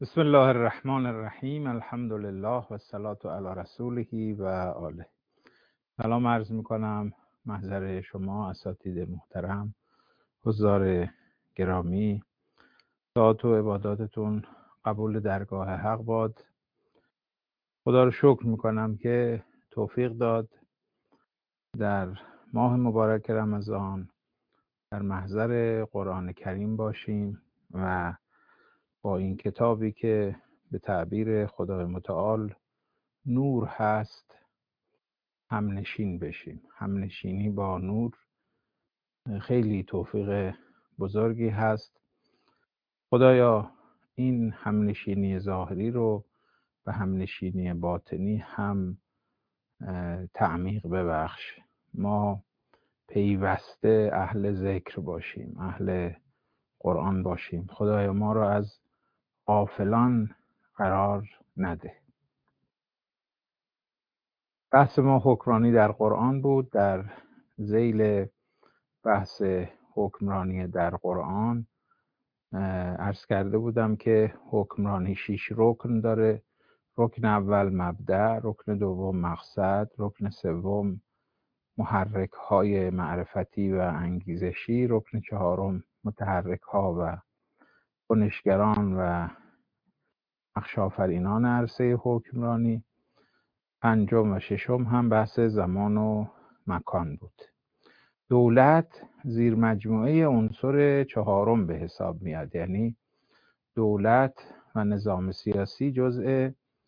بسم الله الرحمن الرحیم. الحمد لله و الصلاة علی رسوله و آله. سلام عرض میکنم محضر شما اساتید محترم، حضار گرامی. طاعت و عباداتتون قبول درگاه حق باد. خدا رو شکر میکنم که توفیق داد در ماه مبارک رمضان در محضر قرآن کریم باشیم و با این کتابی که به تعبیر خدای متعال نور هست همنشین بشیم. همنشینی با نور خیلی توفیق بزرگی هست. خدایا این همنشینی ظاهری رو و همنشینی باطنی هم تعمیق ببخش. ما پیوسته اهل ذکر باشیم، اهل قرآن باشیم. خدایا ما رو از غافلان قرار نده. بحث ما حکمرانی در قرآن بود. در ذیل بحث حکمرانی در قرآن عرض کرده بودم که حکمرانی 6 رکن داره. رکن اول مبدأ، رکن دوم مقصد، رکن سوم محرک های معرفتی و انگیزشی، رکن چهارم متحرک ها و کنشگران و نقش‌آفرینان عرصه حکمرانی. پنجم و ششم هم بحث زمان و مکان بود. دولت زیر مجموعه عنصر چهارم به حساب میاد، یعنی دولت و نظام سیاسی جزء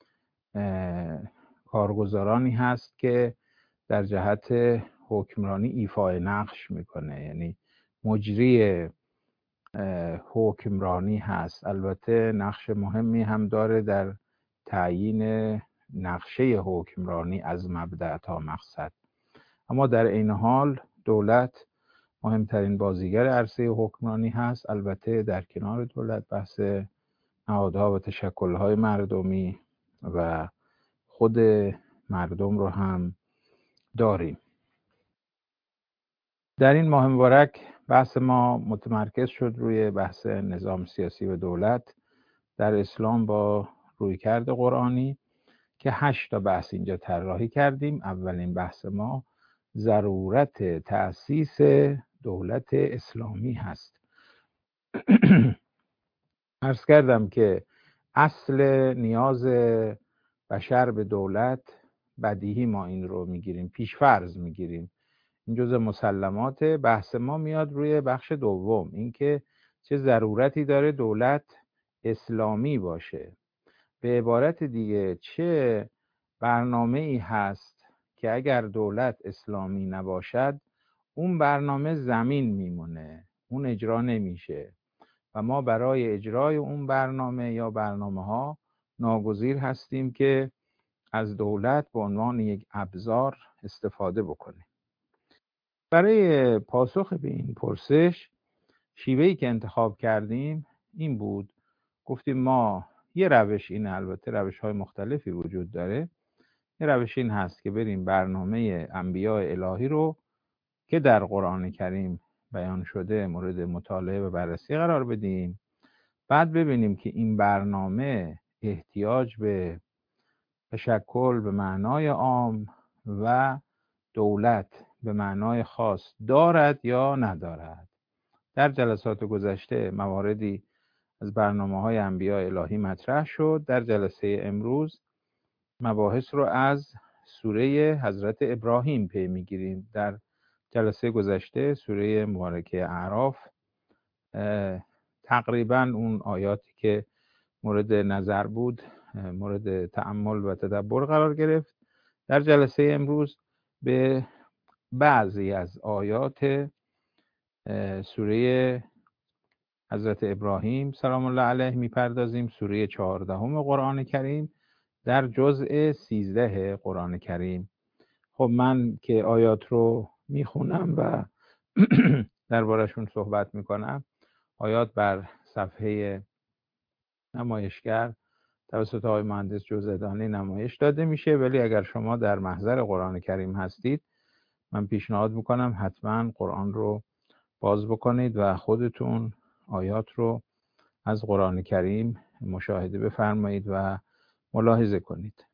کارگزارانی هست که در جهت حکمرانی ایفای نقش میکنه، یعنی مجری حکمرانی هست. البته نقش مهمی هم داره در تعیین نقشه حکمرانی از مبدأ تا مقصد، اما در این حال دولت مهمترین بازیگر عرصه حکمرانی هست. البته در کنار دولت بحث نهادها و تشکل‌های مردمی و خود مردم رو هم داریم. در این ماه مبارک بحث ما متمرکز شد روی بحث نظام سیاسی و دولت در اسلام با رویکرد قرآنی که 8 تا بحث اینجا طراحی کردیم. اولین بحث ما ضرورت تأسیس دولت اسلامی هست. عرض کردم که اصل نیاز بشر به دولت بدیهی ما این رو میگیریم، پیشفرض میگیریم، این جزء مسلمات. بحث ما میاد روی بخش دوم، اینکه چه ضرورتی داره دولت اسلامی باشه. به عبارت دیگه چه برنامه‌ای هست که اگر دولت اسلامی نباشد اون برنامه زمین میمونه، اون اجرا نمیشه و ما برای اجرای اون برنامه یا برنامه‌ها ناگزیر هستیم که از دولت به عنوان یک ابزار استفاده بکنیم. برای پاسخ به این پرسش شیوهی که انتخاب کردیم این بود. گفتیم ما یه روش اینه، البته روش‌های مختلفی وجود داره. یه روش این هست که بریم برنامه انبیاء الهی رو که در قرآن کریم بیان شده مورد مطالعه و بررسی قرار بدیم. بعد ببینیم که این برنامه احتیاج به تشکل به معنای عام و دولت به معنای خاص دارد یا ندارد. در جلسات گذشته مواردی از برنامه‌های انبیاء الهی مطرح شد. در جلسه امروز مباحث رو از سوره حضرت ابراهیم پی میگیریم. در جلسه گذشته سوره مبارکه اعراف تقریبا اون آیاتی که مورد نظر بود مورد تأمل و تدبر قرار گرفت. در جلسه امروز به بعضی از آیات سوره حضرت ابراهیم سلام الله علیه میپردازیم. سوره 14 قرآن کریم در جزء 13 قرآن کریم. خب من که آیات رو میخونم و دربارشون صحبت میکنم، آیات بر صفحه نمایشگر توسط آقای مهندس جوزدانی نمایش داده میشه، ولی اگر شما در محضر قرآن کریم هستید من پیشنهاد میکنم حتما قرآن رو باز بکنید و خودتون آیات رو از قرآن کریم مشاهده بفرمایید و ملاحظه کنید.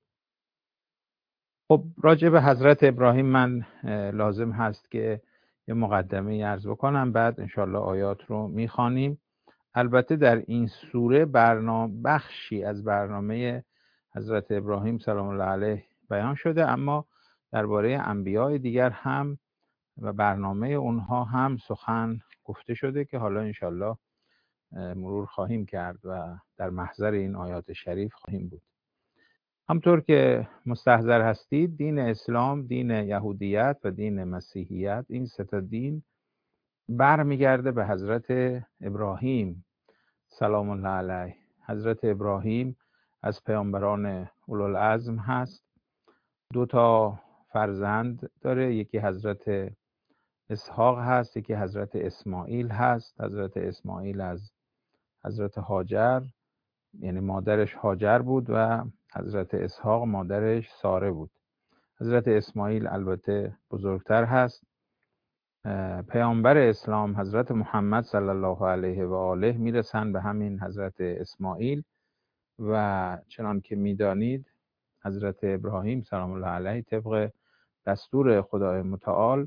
خب راجع به حضرت ابراهیم من لازم هست که یه مقدمه عرض بکنم، بعد انشالله آیات رو میخوانیم. البته در این سوره بخشی از برنامه حضرت ابراهیم سلام الله علیه بیان شده، اما درباره انبیاء دیگر هم و برنامه اونها هم سخن گفته شده که حالا انشالله مرور خواهیم کرد و در محضر این آیات شریف خواهیم بود. همطور که مستحضر هستید، دین اسلام، دین یهودیت و دین مسیحیت، این سه تا دین برمیگرده به حضرت ابراهیم سلام الله علیه. حضرت ابراهیم از پیامبران اولوالعزم هست. 2 فرزند داره، یکی حضرت اسحاق هست، یکی حضرت اسماعیل هست. حضرت اسماعیل از حضرت هاجر، یعنی مادرش هاجر بود، و حضرت اسحاق مادرش ساره بود. حضرت اسماعیل البته بزرگتر هست. پیامبر اسلام حضرت محمد صلی الله علیه و آله میرسن به همین حضرت اسماعیل و چنان که میدانید حضرت ابراهیم سلام الله علیه طبق دستور خدای متعال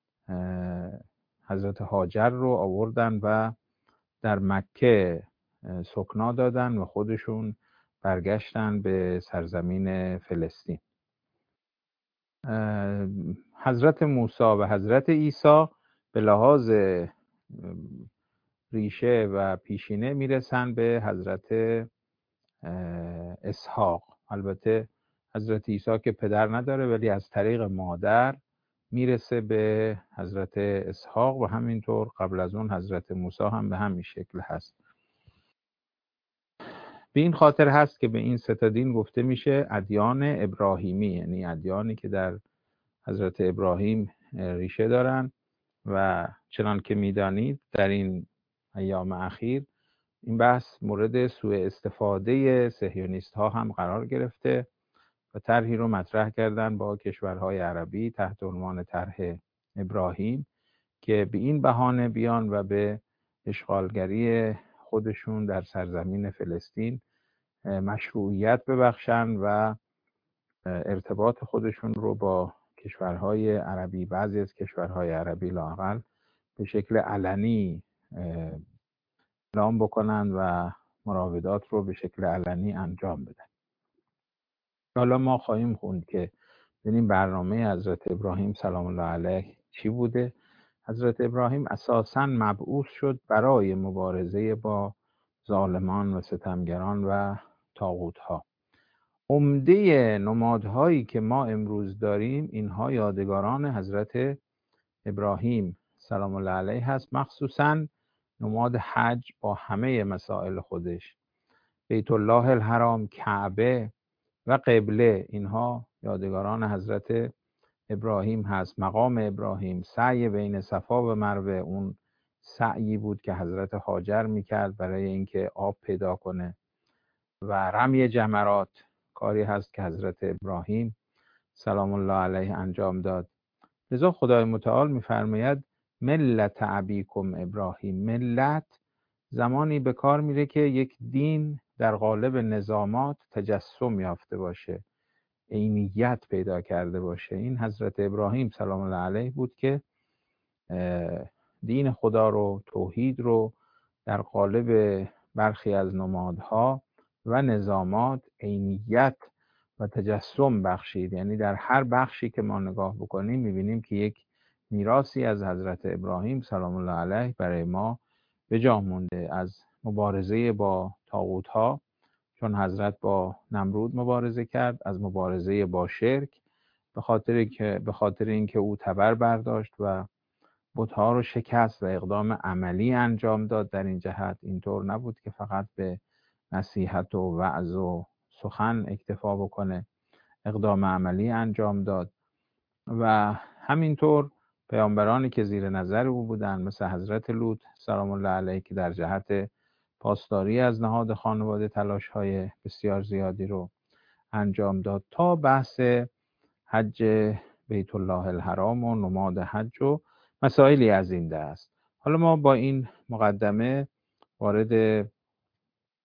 حضرت هاجر رو آوردن و در مکه سکنا دادن و خودشون برگشتن به سرزمین فلسطین. حضرت موسی و حضرت عیسی به لحاظ ریشه و پیشینه میرسن به حضرت اسحاق. البته حضرت عیسی که پدر نداره ولی از طریق مادر میرسه به حضرت اسحاق و همینطور قبل از اون حضرت موسی هم به همین شکل هست. به این خاطر هست که به این سه تا دین گفته میشه ادیان ابراهیمی، یعنی ادیانی که در حضرت ابراهیم ریشه دارن. و چنان که میدانید در این ایام اخیر این بحث مورد سوء استفاده صهیونیست ها هم قرار گرفته و طرحی رو مطرح کردن با کشورهای عربی تحت عنوان طرح ابراهیم که به این بهانه بیان و به اشغالگری خودشون در سرزمین فلسطین مشروعیت ببخشن و ارتباط خودشون رو با کشورهای عربی، بعضی از کشورهای عربی لااقل به شکل علنی اعلام بکنن و مراودات رو به شکل علنی انجام بدن. حالا ما خواهیم خوند که ببینیم برنامه حضرت ابراهیم سلام الله علیه چی بوده. حضرت ابراهیم اساساً مبعوث شد برای مبارزه با ظالمان و ستمگران و طاغوت‌ها. عمده نمادهایی که ما امروز داریم اینها یادگاران حضرت ابراهیم سلام الله علیه هست، مخصوصاً نماد حج با همه مسائل خودش، بیت الله الحرام، کعبه و قبله، اینها یادگاران حضرت ابراهیم هست. مقام ابراهیم، سعی بین صفا و مروه، اون سعیی بود که حضرت هاجر میکرد برای اینکه آب پیدا کنه، و رمی جمرات کاری هست که حضرت ابراهیم سلام الله علیه انجام داد. لذا خدای متعال میفرماید ملت ابیکم ابراهیم. ملت زمانی به کار میره که یک دین در قالب نظامات تجسم یافته باشه، عینیت پیدا کرده باشه. این حضرت ابراهیم سلام الله علیه بود که دین خدا رو، توحید رو در قالب برخی از نمادها و نظامات عینیت و تجسم بخشید. یعنی در هر بخشی که ما نگاه بکنیم میبینیم که یک میراثی از حضرت ابراهیم سلام الله علیه برای ما به جا مونده، از مبارزه با طاغوت‌ها، چون حضرت با نمرود مبارزه کرد، از مبارزه با شرک به خاطر اینکه او تبر برداشت و بت‌ها رو شکست و اقدام عملی انجام داد. در این جهت اینطور نبود که فقط به نصیحت و وعظ و سخن اکتفا بکنه، اقدام عملی انجام داد. و همینطور پیامبرانی که زیر نظر او بودن مثل حضرت لوط سلام الله علیه که در جهت پاسداری از نهاد خانواده تلاش‌های بسیار زیادی رو انجام داد، تا بحث حج بیت الله الحرام و نماد حج و مسائلی از این دست. حالا ما با این مقدمه وارد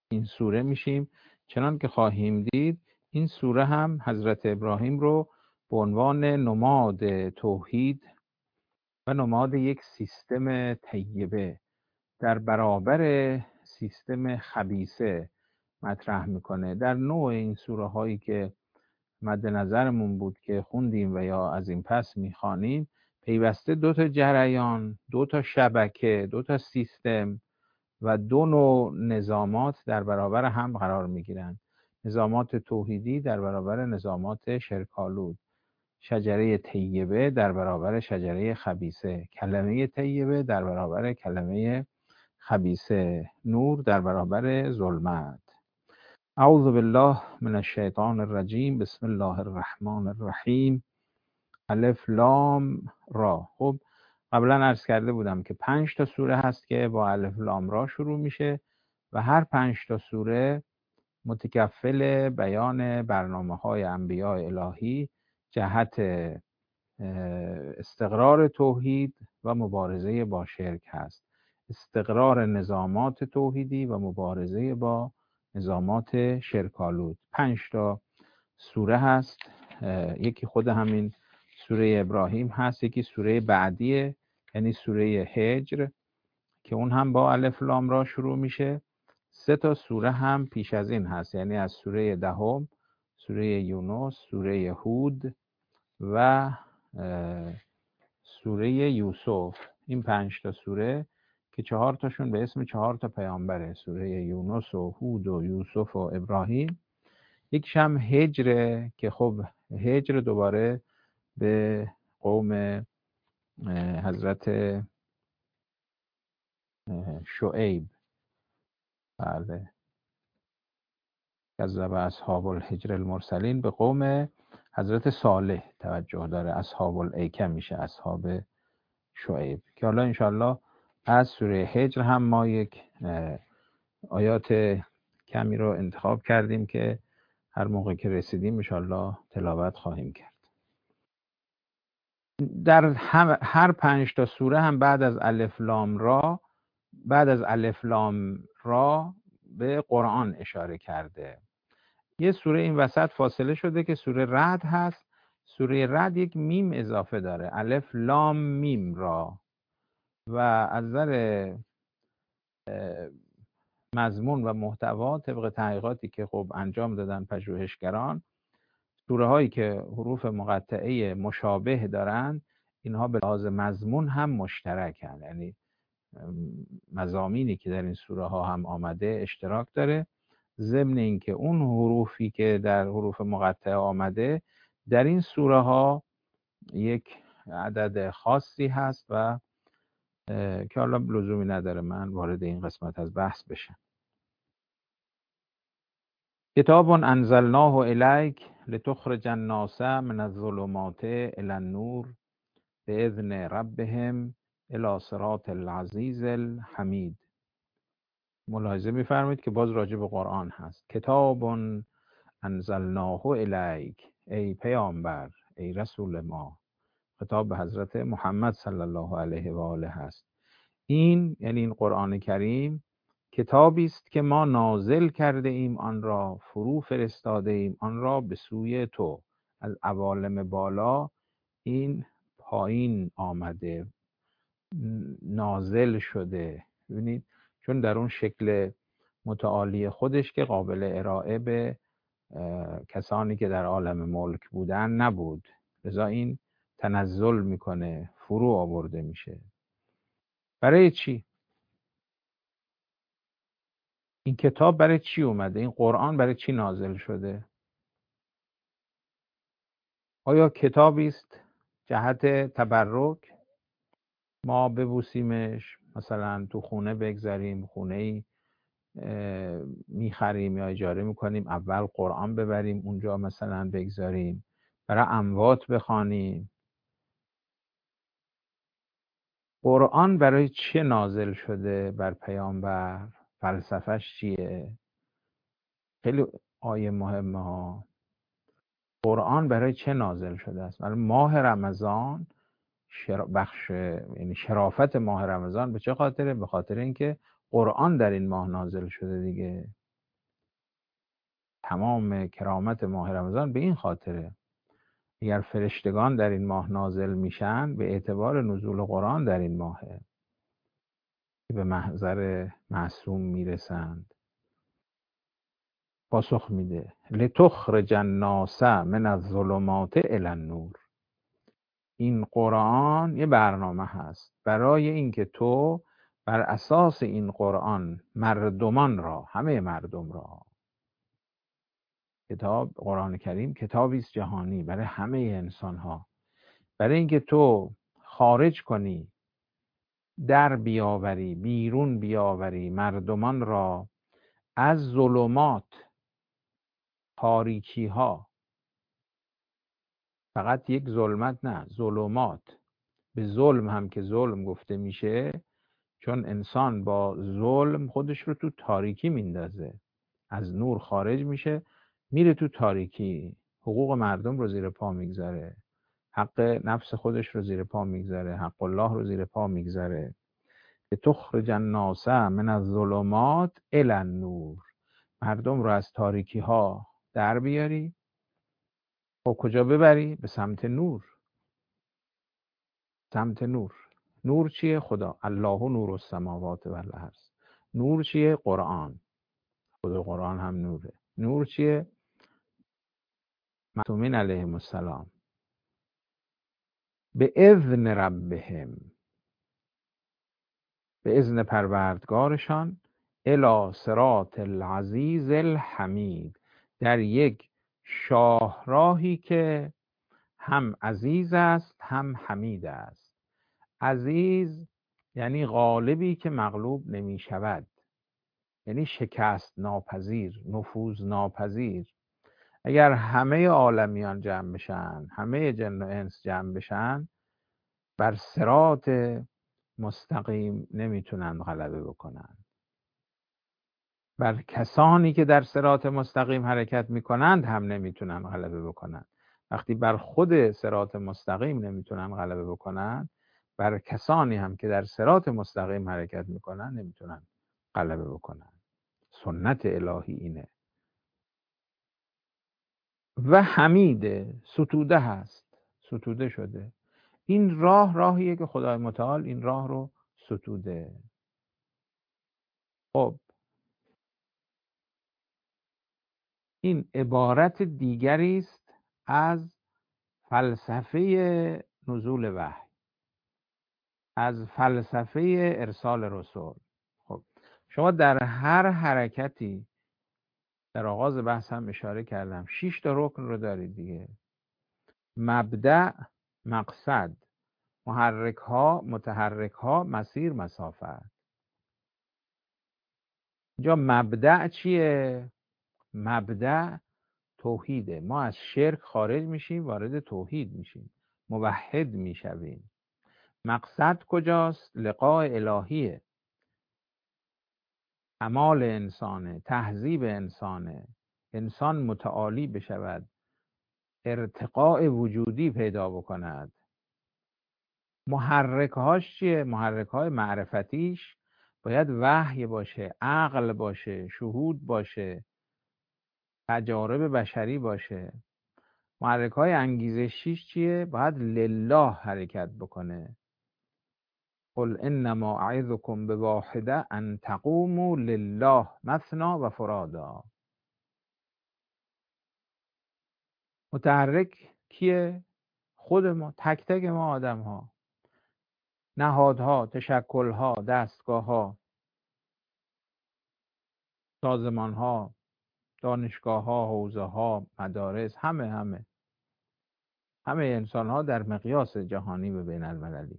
این سوره میشیم. چنان که خواهیم دید این سوره هم حضرت ابراهیم رو به عنوان نماد توحید و نماد یک سیستم طیبه در برابر سیستم خبیثه مطرح میکنه. در نوع این سوره هایی که مد نظرمون بود که خوندیم و یا از این پس میخوانیم، پیوسته دو تا جریان، دو تا شبکه، دو تا سیستم و دو نوع نظامات در برابر هم قرار میگیرند. نظامات توحیدی در برابر نظامات شرک‌آلود، شجره طیبه در برابر شجره خبیثه، کلمه طیبه در برابر کلمه خبیثه، نور در برابر ظلمت. اعوذ بالله من الشیطان الرجیم. بسم الله الرحمن الرحیم. الف لام را. خب قبلا عرض کرده بودم که 5 تا سوره هست که با الف لام را شروع میشه و هر 5 تا سوره متکفل بیان برنامه‌های انبیاء الهی جهت استقرار توحید و مبارزه با شرک هست. استقرار نظامات توحیدی و مبارزه با نظامات شرک‌آلود. 5 تا سوره هست. یکی خود همین سوره ابراهیم هست، یکی سوره بعدیه یعنی سوره هجر که اون هم با الف لام را شروع میشه. 3 تا سوره هم پیش از این هست، یعنی از سوره دهم، سوره یونس، سوره هود و سوره یوسف. این 5 تا سوره که 4 تاشون به اسم 4 تا پیامبره، سوره یونس و هود و یوسف و ابراهیم. یکیش هم هجره که خب هجر دوباره به قوم حضرت شعیب، بله، کذب اصحاب الحجر المرسلین، به قوم حضرت صالح توجه داره. اصحاب الایکه میشه اصحاب شعیب، که حالا انشالله از سوره هجر هم ما یک آیات کمی رو انتخاب کردیم که هر موقع که رسیدیم انشالله تلاوت خواهیم کرد. در هر 5 تا سوره هم بعد از الف لام را به قرآن اشاره کرده. یه سوره این وسط فاصله شده که سوره رعد هست. سوره رعد یک میم اضافه داره، الف لام میم را، و از نظر مضمون و محتوا طبق تحقیقاتی که خب انجام دادن پژوهشگران، سوره هایی که حروف مقطعه مشابه دارن اینها به لحاظ مضمون هم مشترکن، یعنی مضامینی که در این سوره ها هم آمده اشتراک داره، ضمن اینکه اون حروفی که در حروف مقطعه آمده در این سوره ها یک عدد خاصی هست و که حالا لزومی نداره من وارد این قسمت از بحث بشم. کتاب انزلناه الیک لتخرج الناس من الظلمات الی النور باذن ربهم الی صراط العزیز الحمید. ملاحظه می‌فرمایید که باز راجع به قرآن هست. کتاب انزلناه الیک، ای پیامبر، ای رسول ما، خطاب به حضرت محمد صلی الله علیه و آله هست. این یعنی این قرآن کریم کتابی است که ما نازل کرده ایم، آن را فرو فرستاده ایم، آن را به سوی تو. از عوالم بالا این پایین آمده، نازل شده. ببینید چون در اون شکل متعالی خودش که قابل ارائه به کسانی که در عالم ملک بودن نبود، لذا این تنزل میکنه، فرو آورده میشه. برای چی؟ این کتاب برای چی اومده؟ این قرآن برای چی نازل شده؟ آیا کتابی است جهت تبرک ما ببوسیمش، مثلا تو خونه بگذاریم، خونه‌ای میخریم یا اجاره میکنیم، اول قرآن ببریم اونجا مثلا بگذاریم، برای اموات بخوانیم؟ قرآن برای چه نازل شده بر پیامبر؟ فلسفهش چیه؟ خیلی آیه مهمه ها. قرآن برای چه نازل شده است؟ برای ماه رمضان، بخش یعنی شرافت ماه رمضان به چه خاطره؟ به خاطر اینکه قرآن در این ماه نازل شده دیگه. تمام کرامت ماه رمضان به این خاطره. اگر فرشتگان در این ماه نازل میشن به اعتبار نزول قرآن در این ماهه که به محضر معصوم میرسند. پاسخ میده لتخرج الناس من الظلمات الی النور. این قرآن یه برنامه هست برای اینکه تو بر اساس این قرآن مردمان را، همه مردم را، کتاب قرآن کریم کتابی است جهانی برای همه انسان ها، برای اینکه تو خارج کنی، در بیاوری، بیرون بیاوری مردمان را از ظلمات، تاریکی ها. فقط یک ظلمت نه، ظلمات. به ظلم هم که ظلم گفته میشه چون انسان با ظلم خودش رو تو تاریکی میندازه، از نور خارج میشه میره تو تاریکی، حقوق مردم رو زیر پا میگذاره، حق نفس خودش رو زیر پا میگذاره، حق الله رو زیر پا میگذاره. لتخرج الناس من الظلمات الی النور. مردم رو از تاریکی ها در بیاری، خب کجا ببری؟ به سمت نور. سمت نور. نور چیه؟ خدا. الله نور السماوات و الارض. نور چیه؟ قرآن. خود قرآن هم نوره. نور چیه؟ معصومین علیهم السلام. به اذن ربهم، به اذن پروردگارشان، الی صراط العزیز الحمید، در یک شاهراهی که هم عزیز است هم حمید است. عزیز یعنی غالبی که مغلوب نمی شود، یعنی شکست ناپذیر، نفوذ ناپذیر. اگر همه عالمیان جمع بشن، همه جن و انس جمع بشن، بر صراط مستقیم نمیتونن غلبه بکنن. بر کسانی که در صراط مستقیم حرکت میکنند هم نمیتونن غلبه بکنن. وقتی بر خود صراط مستقیم نمیتونن غلبه بکنن، بر کسانی هم که در صراط مستقیم حرکت میکنن نمیتونن غلبه بکنن. سنت الهی اینه. و حمیده، ستوده هست، ستوده شده. این راهیه که خدای متعال این راه رو ستوده. خب این عبارت دیگری است از فلسفه نزول وحی، از فلسفه ارسال رسول. خب شما در هر حرکتی، در آغاز بحث هم اشاره کردم، 6 تا رکن رو دارید دیگه: مبدأ، مقصد، محرک ها، متحرک ها، مسیر، مسافت. اینجا مبدأ چیه؟ مبدأ توحیده. ما از شرک خارج میشیم، وارد توحید میشیم، موحد میشویم. مقصد کجاست؟ لقاء الهیه، کمال انسانه، تهذیب انسانه، انسان متعالی بشود، ارتقاء وجودی پیدا بکند. محرکهاش چیه؟ محرکهای معرفتیش باید وحی باشه، عقل باشه، شهود باشه، تجارب بشری باشه. محرکهای انگیزشیش چیه؟ باید لله حرکت بکنه. قل انما اعظکم بواحده ان تقوموا لله مثنی و فرادا. متحرک کیه؟ خود ما، تک تک ما آدم ها، نهادها، تشکلها، دستگاه ها، دانشگاه ها، حوزه ها، مدارس، همه انسان ها در مقیاس جهانی و بین المللی.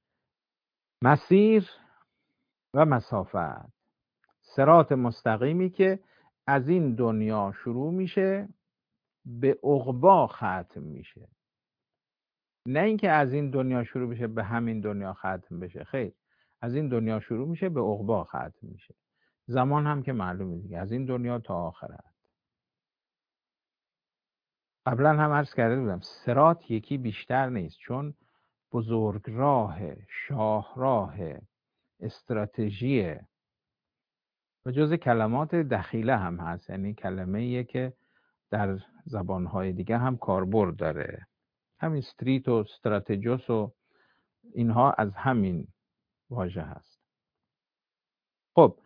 مسیر و مسافت، صراط مستقیمی که از این دنیا شروع میشه به عقبا ختم میشه. نه اینکه از این دنیا شروع بشه به همین دنیا ختم بشه، خیر، از این دنیا شروع میشه به عقبا ختم میشه. زمان هم که معلومه دیگه، از این دنیا تا آخرت. قبلا هم عرض کرده بودم صراط یکی بیشتر نیست، چون بزرگراه، شاهراه، استراتژی و جز کلمات دخیله هم هست، یعنی کلمه‌ایه که در زبانهای دیگه هم کاربرد داره. همین استریت و استراتژوس و اینها از همین واژه هست. خب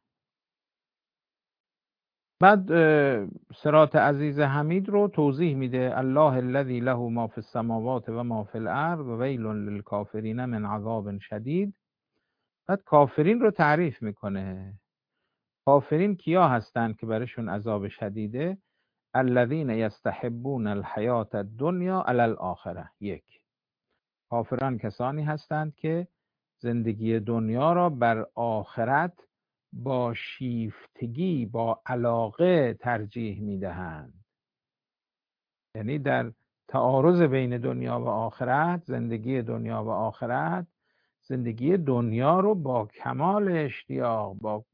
بعد صراط عزیز حمید رو توضیح میده: الله الذی له ما فی السماوات و ما فی الارض و ویل للکافرین من عذاب شدید. بعد کافرین رو تعریف میکنه. کافرین کیا هستند که برشون عذاب شدیده؟ الذین یستحبون الحیات الدنیا علی الاخره. یک، کافران کسانی هستند که زندگی دنیا را بر آخرت با شیفتگی، با علاقه ترجیح میدهند. یعنی در تعارض بین دنیا و آخرت، زندگی دنیا و آخرت، زندگی دنیا رو با کمال اشتیاق، با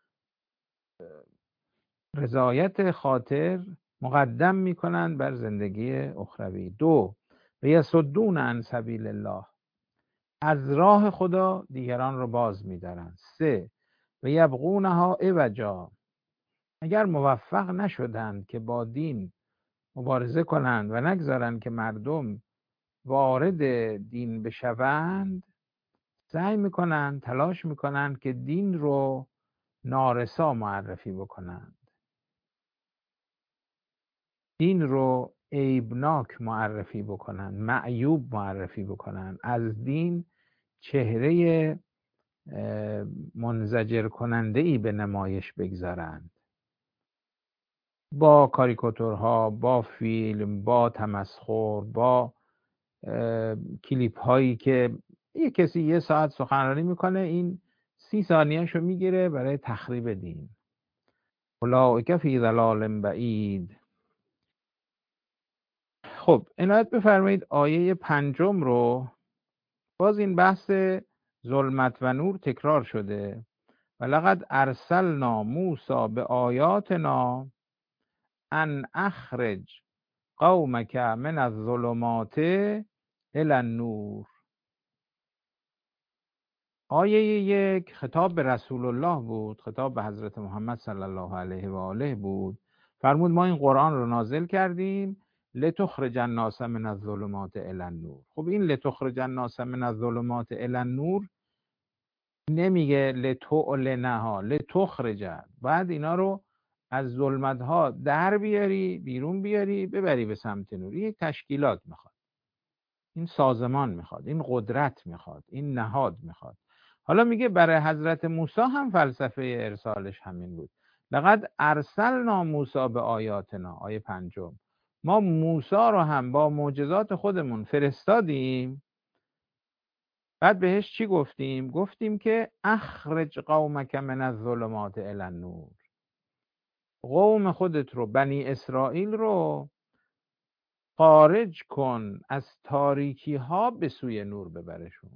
رضایت خاطر مقدم میکنند بر زندگی اخروی. دو، و یصدون عن سبیل الله، از راه خدا دیگران رو باز می‌دارند. سه، و یبغونها عوجا، اگر موفق نشدند که با دین مبارزه کنند و نگذارند که مردم وارد دین بشوند، سعی میکنند، تلاش میکنند که دین رو نارسا معرفی بکنند، دین رو عیبناک معرفی بکنند، معیوب معرفی بکنند، از دین چهره منزجر کننده ای به نمایش بگذارند، با کاریکاتورها، با فیلم، با تمسخر، با کلیپ هایی که یه کسی 1 ساعت سخنرانی میکنه، این 30 ثانیه‌شو میگیره برای تخریب دین. اولئک فی ضلال بعید. خب عنایت بفرمایید آیه 5 رو. باز این بحث ظلمت و نور تکرار شده. ولقد ارسلنا موسی بآیاتنا ان اخرج قومک من الظلمات الی النور. آیه 1 خطاب به رسول الله بود، خطاب به حضرت محمد صلی الله علیه و آله بود. فرمود ما این قرآن رو نازل کردیم لتخرج الناس من الظلمات الی النور. خب این لتخرج الناس من الظلمات الی النور نمیگه لتعلنها، لتخرج، بعد اینا رو از ظلمت ها در بیاری، بیرون بیاری، ببری به سمت نور. این تشکیلات میخواد، این سازمان میخواد، این قدرت میخواد، این نهاد میخواد. حالا میگه برای حضرت موسی هم فلسفه ارسالش همین بود. لقد ارسلنا موسی به آیاتنا. آیه 5 ما موسی رو هم با معجزات خودمون فرستادیم. بعد بهش چی گفتیم؟ گفتیم که اخرج قومک من الظلمات الی النور، قوم خودت رو، بنی اسرائیل رو خارج کن از تاریکی ها به سوی نور ببرشون.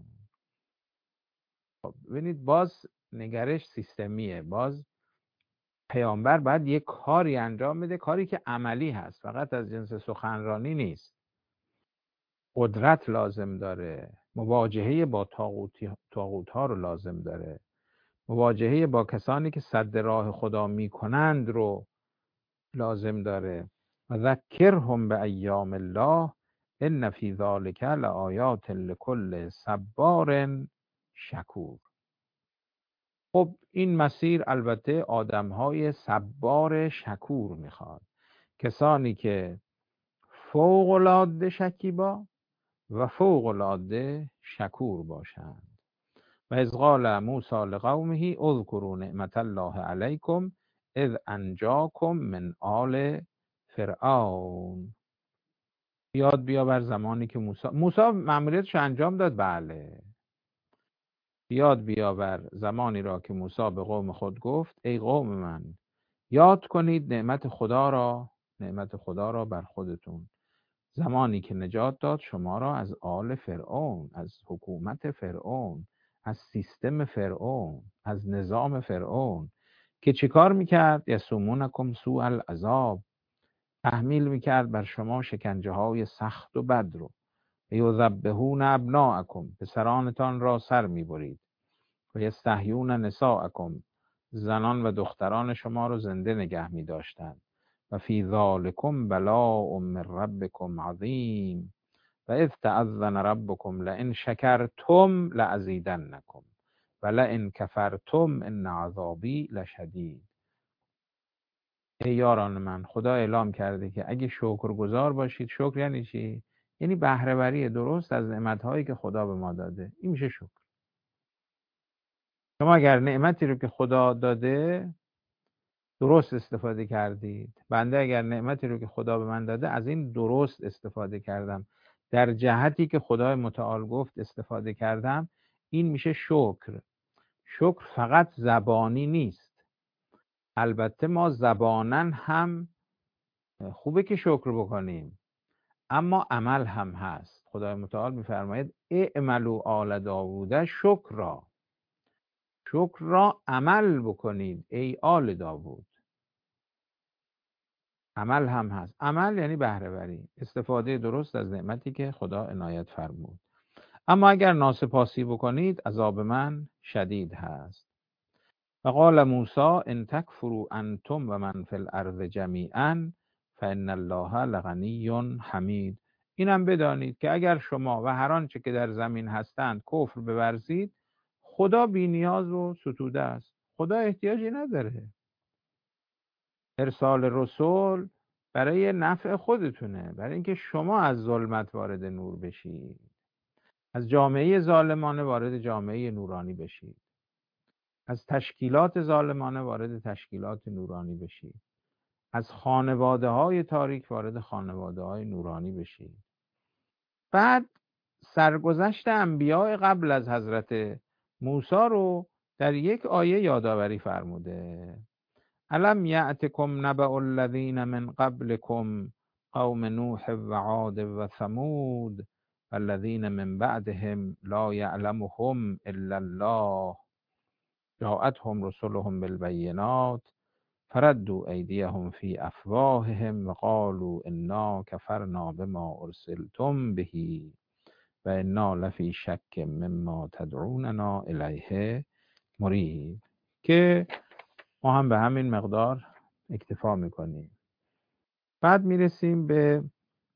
خب ببینید باز نگرش سیستمیه. باز پیامبر باید یک کاری انجام بده، کاری که عملی هست، فقط از جنس سخنرانی نیست. قدرت لازم داره، مواجهه با طاغوت ها رو لازم داره، مواجهه با کسانی که سد راه خدا میکنند رو لازم داره. و ذکرهم به ایام الله ان فی ذلک لآیات لکل صبار شکور. خب این مسیر البته آدمهای صبار شکور میخواد، کسانی که فوق العاده شکیبا و فوق العاده شکور باشند. و اذ قال موسی لقومه اذکروا نعمت الله علیکم اذ انجاکم من آل فرعون. یاد بیاور زمانی که موسی مأموریتش انجام داد. بله، یاد بیاور زمانی را که موسی به قوم خود گفت ای قوم من، یاد کنید نعمت خدا را بر خودتون، زمانی که نجات داد شما را از آل فرعون، از حکومت فرعون، از سیستم فرعون، از نظام فرعون، که چیکار میکرد؟ یسومونکم سوء العذاب، تحمیل میکرد بر شما شکنجه های سخت و بد رو. یذبحون ابناءکم، پسرانتان را سر میبرید. و یستحیون نساءکم، زنان و دختران شما رو زنده نگه می داشتند. و فی ذالکم بلاء من ربکم عظیم و اذ تأذن ربکم لئن شکرتم لأزیدنکم و لئن کفرتم ان عذابی لشدید. ای یاران من، خدا اعلام کرده که اگه شکرگزار باشید. شکر یعنی چی؟ یعنی بهره‌وری درست از نعمت‌هایی که خدا به ما داده. این میشه شکر. شما اگر نعمتی رو که خدا داده درست استفاده کردید، بنده اگر نعمتی رو که خدا به من داده از این درست استفاده کردم، در جهتی که خدای متعال گفت استفاده کردم، این میشه شکر. شکر فقط زبانی نیست. البته ما زبانن هم خوبه که شکر بکنیم، اما عمل هم هست. خدای متعال میفرماید اعملوا آل داوود شکرا. شکر را عمل بکنید ای آل داوود. عمل هم هست. عمل یعنی بهره وری، استفاده درست از نعمتی که خدا عنایت فرمود. اما اگر ناسپاسی بکنید عذاب من شدید هست. و قال موسی ان تکفروا انتم و من فی الارض جمیعا فان الله لغنی حمید. اینم بدانید که اگر شما و هر آنچه که در زمین هستند کفر بورزید، خدا بی نیاز و ستوده است. خدا احتیاجی نداره. ارسال رسول برای نفع خودتونه، برای اینکه شما از ظلمت وارد نور بشید، از جامعه ظالمانه وارد جامعه نورانی بشید، از تشکیلات ظالمانه وارد تشکیلات نورانی بشید، از خانواده های تاریک وارد خانواده های نورانی بشید. بعد سرگذشت انبیاء قبل از حضرت موسی رو در یک آیه یادآوری فرموده. الم یأتکم نبأ الذین من قبلکم قوم نوح و عاد و ثمود والذین من بعدهم لا یعلمهم الا الله جاءتهم رسلهم بالبینات فردوا ایدیهم فی افواههم وقالوا انا کفرنا بما ارسلتم به و انا لفی شک مما تدعوننا الیه مریب. که ما هم به همین مقدار اکتفا میکنیم. بعد میرسیم به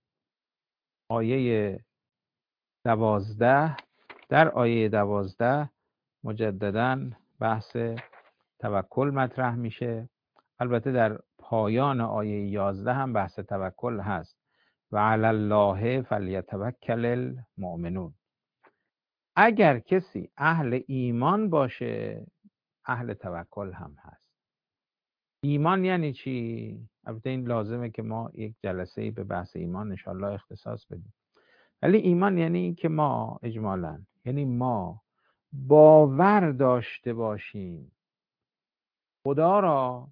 آیه 12. در آیه 12 مجدداً بحث توکل مطرح میشه. البته در پایان آیه 11 هم بحث توکل هست. و علی الله فلیتوکل المؤمنون. اگر کسی اهل ایمان باشه اهل توکل هم هست. ایمان یعنی چی؟ البته این لازمه که ما یک جلسه‌ای به بحث ایمان انشالله اختصاص بدیم. ولی ایمان یعنی این که ما اجمالاً، یعنی ما باور داشته باشیم خدا را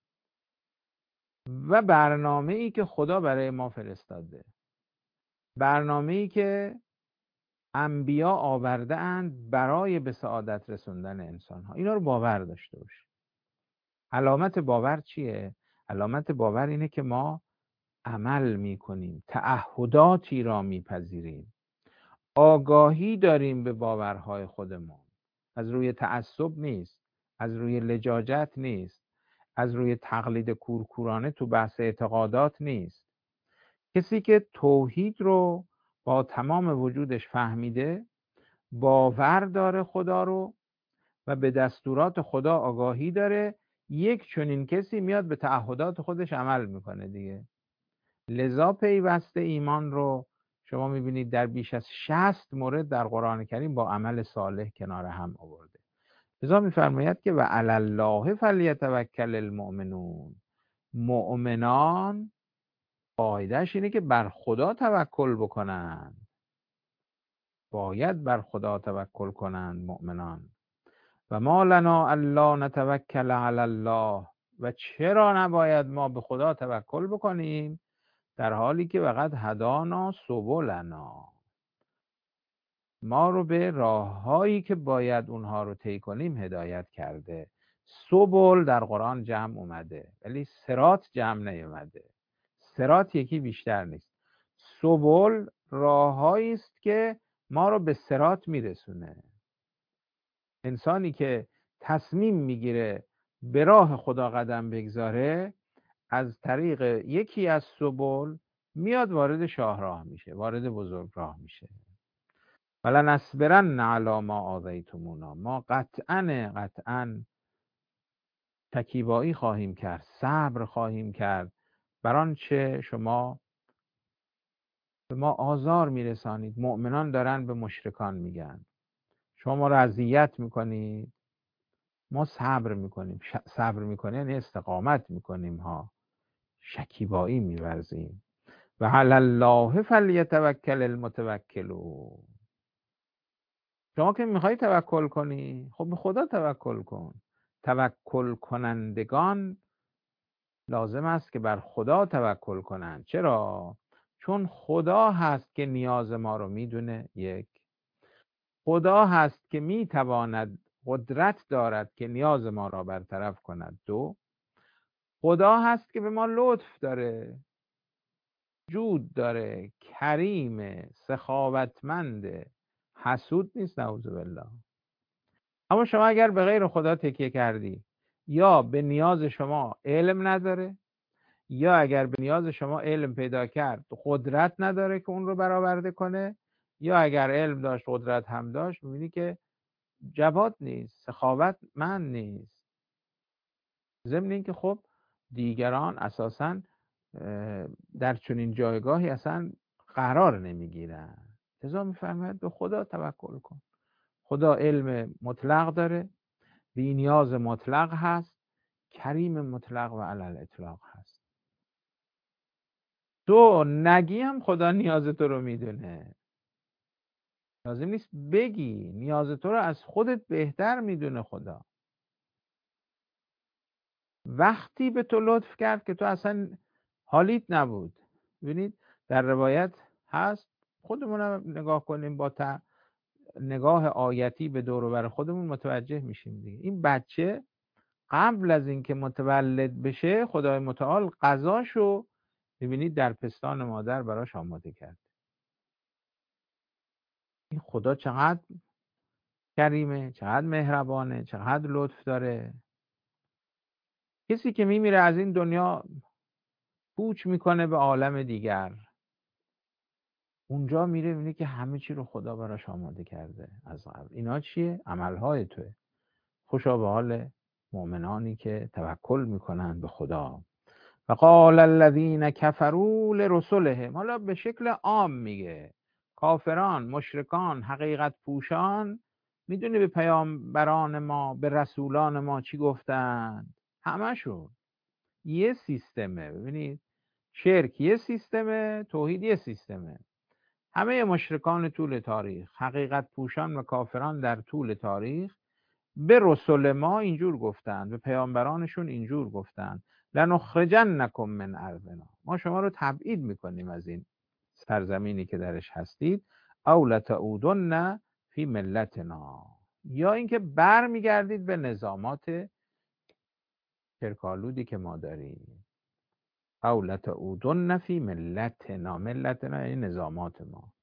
و برنامه‌ای که خدا برای ما فرستاده، برنامه‌ای که انبیا آورده اند برای به سعادت رسوندن انسان‌ها. اینا رو باور داشته باشیم. علامت باور چیه؟ علامت باور اینه که ما عمل میکنیم، تعهداتی را میپذیریم، آگاهی داریم به باورهای خودمون. از روی تعصب نیست، از روی لجاجت نیست، از روی تقلید کورکورانه تو بحث اعتقادات نیست. کسی که توحید رو با تمام وجودش فهمیده، باور داره خدا رو و به دستورات خدا آگاهی داره، یک چنین کسی میاد به تعهدات خودش عمل میکنه دیگه. لذا پیوسته ایمان رو شما میبینید در بیش از 60 مورد در قرآن کریم با عمل صالح کنار هم آورده. لذا میفرماید که و علی الله فلیتوکل المؤمنون. مؤمنان قاعدهش اینه که بر خدا توکل بکنن، باید بر خدا توکل کنند مؤمنان. و ما لنا الا نتوکل علی الله. و چرا نباید ما به خدا توکل بکنیم در حالی که وقد هدانا سبلنا، ما رو به راههایی که باید اونها رو طی کنیم هدایت کرده. سبل در قرآن جمع اومده ولی صراط جمع نیومده. صراط یکی بیشتر نیست. سبل راههایی است که ما رو به صراط میرسونه. انسانی که تصمیم میگیره به راه خدا قدم بگذاره، از طریق یکی از سبل میاد وارد شاهراه میشه، وارد بزرگراه میشه. ولنصبرن علی ما آذیتمونا، ما قطعا تکیبایی خواهیم کرد، صبر خواهیم کرد بر آنچه شما به ما آزار میرسانید. مؤمنان دارن به مشرکان میگن شما ما رو اذیت میکنید، ما صبر میکنیم. صبر میکنیم یعنی استقامت میکنیم ها، شکیبایی میورزیم. و علی الله فلیتوکل المتوکلون. شما که میخوای توکل کنی، خب به خدا توکل کن. توکل کنندگان لازم است که بر خدا توکل کنند. چرا؟ چون خدا هست که نیاز ما رو میدونه. یک، خدا هست که میتواند، قدرت دارد که نیاز ما را برطرف کند. دو، خدا هست که به ما لطف داره، جود داره، کریم، سخاوتمند، حسود نیست، نعوذ بالله. اما شما اگر به غیر خدا تکیه کردی، یا به نیاز شما علم نداره، یا اگر به نیاز شما علم پیدا کرد قدرت نداره که اون رو برآورده کنه، یا اگر علم داشت قدرت هم داشت، میبینی که جواد نیست، سخاوتمند نیست. ضمن این که خب دیگران اساساً در چنین جایگاهی اصلا قرار نمیگیرن. لذا میفرماید به خدا توکل کن. خدا علم مطلق داره، بی نیاز مطلق هست، کریم مطلق و علی الاطلاق هست. تو نگی هم خدا نیاز تو رو میدونه. لازم نیست بگی، نیاز تو رو از خودت بهتر میدونه خدا. وقتی به تو لطف کرد که تو اصلا حالیت نبود. ببینید در روایت هست، خودمون هم نگاه کنیم با نگاه آیتی به دور و بر خودمون متوجه میشیم دیگه. این بچه قبل از اینکه متولد بشه خدای متعال غذاشو میبینید در پستان مادر براش آماده کرد. این خدا چقدر کریمه، چقدر مهربانه، چقدر لطف داره. کسی که میمیره از این دنیا کوچ میکنه به عالم دیگر، اونجا میره میبینه که همه چی رو خدا براش آماده کرده از قبل. اینا چیه؟ عملهای توه. خوشا به حال مؤمنانی که توکل میکنن به خدا. فقال الذین کفروا لرسلهم، حالا به شکل عام میگه کافران، مشرکان، حقیقت پوشان، میدونی به پیامبران ما، به رسولان ما چی گفتن؟ همشون یه سیستمه. ببینید شرک یه سیستمه، توحید یه سیستمه. همه مشرکان طول تاریخ، حقیقت پوشان و کافران در طول تاریخ به رسول ما اینجور گفتن، به پیامبرانشون اینجور گفتن لنخرجنکم من ارضنا، ما شما رو تبعید میکنیم از این سرزمینی که درش هستید، او لتعودن فی ملتنا، یا اینکه بر میگردید به نظامات شرکالودی که ما داریم. او لتعودن فی ملتنا، ملتنا یعنی نظامات ما.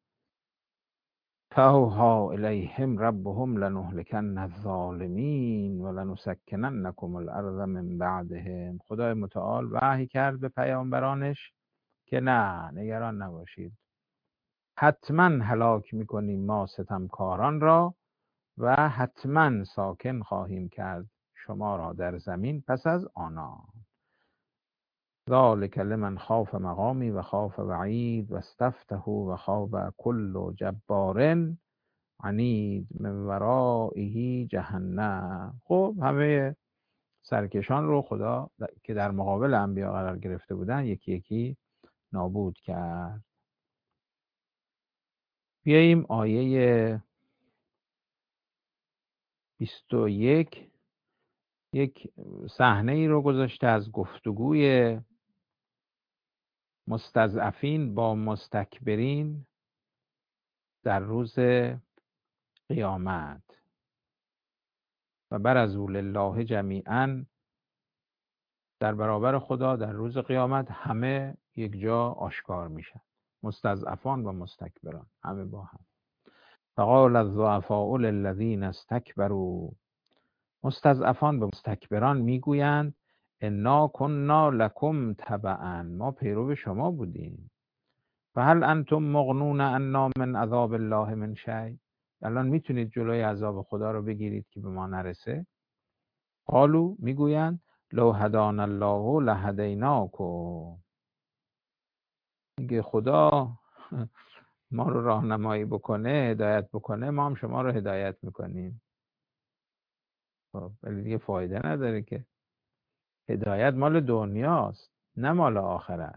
فاوحى الیهم ربهم لنهلكن الظالمین ولنسکننکم الارض من بعدهم. خدای متعال وحی کرد به پیامبرانش که نه، نگران نباشید، حتما هلاک میکنیم ما ستمکاران را و حتما ساکن خواهیم کرد شما را در زمین پس از آنان. ذالک لمن خاف مقامی و خاف وعید و استفتح و خاب کل جبار عنید من ورائه جهنم. خب همه سرکشان رو خدا که در مقابل انبیا قرار گرفته بودن یکی یکی نابود کرد. بیاییم آیه 21. یک صحنه ای رو گذاشته از گفتگوی مستضعفین با مستکبرین در روز قیامت. و برزوا لله جمیعا، در برابر خدا در روز قیامت همه یک جا آشکار میشن، مستضعفان و مستکبران همه با هم. فقال الضعفاء للذین استکبروا مستضعفان به مستکبران میگویند انا کنا لکم تبعا، ما پیرو شما بودیم. فهل انتم مغنون عنا من عذاب الله من شیء، الان میتونید جلوی عذاب خدا رو بگیرید که به ما نرسه؟ قالو، میگویند لو هدانا الله لهدیناکم، میگه خدا ما رو راهنمایی بکنه، هدایت بکنه، ما هم شما رو هدایت میکنیم. خب ولی دیگه فایده نداره که، هدایت مال دنیاست نه مال آخرت.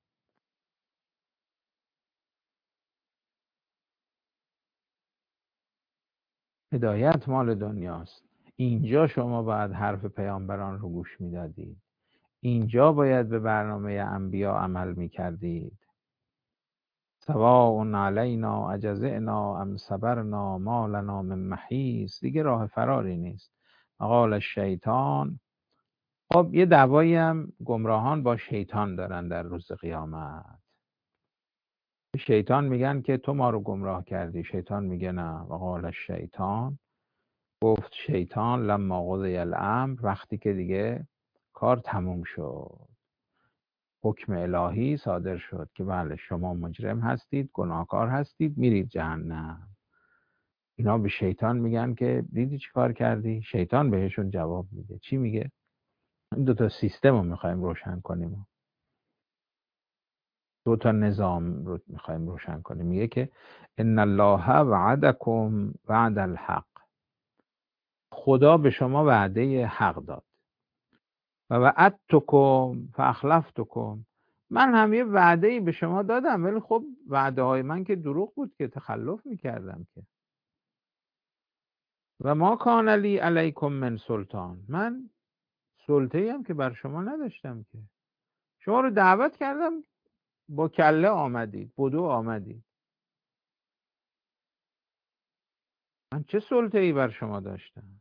هدایت مال دنیاست. اینجا شما باید حرف پیامبران رو گوش میدادید، اینجا باید به برنامه انبیا عمل میکردید. سواء علینا اجزعنا ام صبرنا ما لنا من محیص، دیگه راه فراری نیست. قال الشیطان، خب یه دعوایی هم گمراهان با شیطان دارن در روز قیامت. شیطان میگن که تو ما رو گمراه کردی، شیطان میگه نه. و قال الشیطان، گفت شیطان لما قضی الامر، وقتی که دیگه کار تموم شد، حکم الهی صادر شد که بله شما مجرم هستید، گناهکار هستید، میرید جهنم. اینا به شیطان میگن که دیدی چی کار کردی؟ شیطان بهشون جواب میده. چی میگه؟ این دوتا سیستم رو میخوایم روشن کنیم، دو تا نظام رو میخوایم روشن کنیم. میگه که ان الله وعدکم وعد الحق، خدا به شما وعده حق داد. و وعدتکم فاخلفتکم، من هم یه وعده‌ای به شما دادم، ولی خب وعده های من که دروغ بود که تخلف میکردم که. و ما کان لی علیکم من سلطان، من سلطه‌ای هم که بر شما نداشتم که. شما رو دعوت کردم، با کله آمدید، بدو آمدید، من چه سلطه‌ای بر شما داشتم؟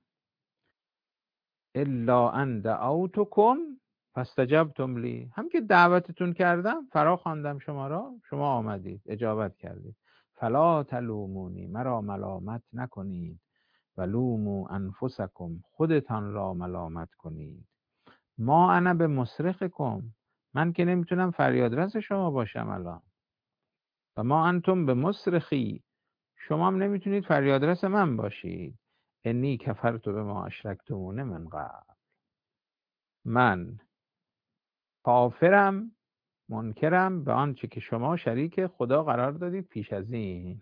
الا ان دعوتکم فاستجبتم لی، هم که دعوتتون کردم، فرا خواندم شما را، شما آمدید، اجابت کردید. فلا تلومونی، مرا ملامت نکنید، ولوموا انفسکم، خودتان را ملامت کنید. ما انا به مصرخکم، من که نمیتونم فریادرس شما باشم الان. و ما انتم به مصرخی، شما هم نمیتونید فریادرس من باشید. انی کفرت بما اشرکتمون من قبل، من کافرم، منکرم به آنچه که شما شریک خدا قرار دادید پیش از این.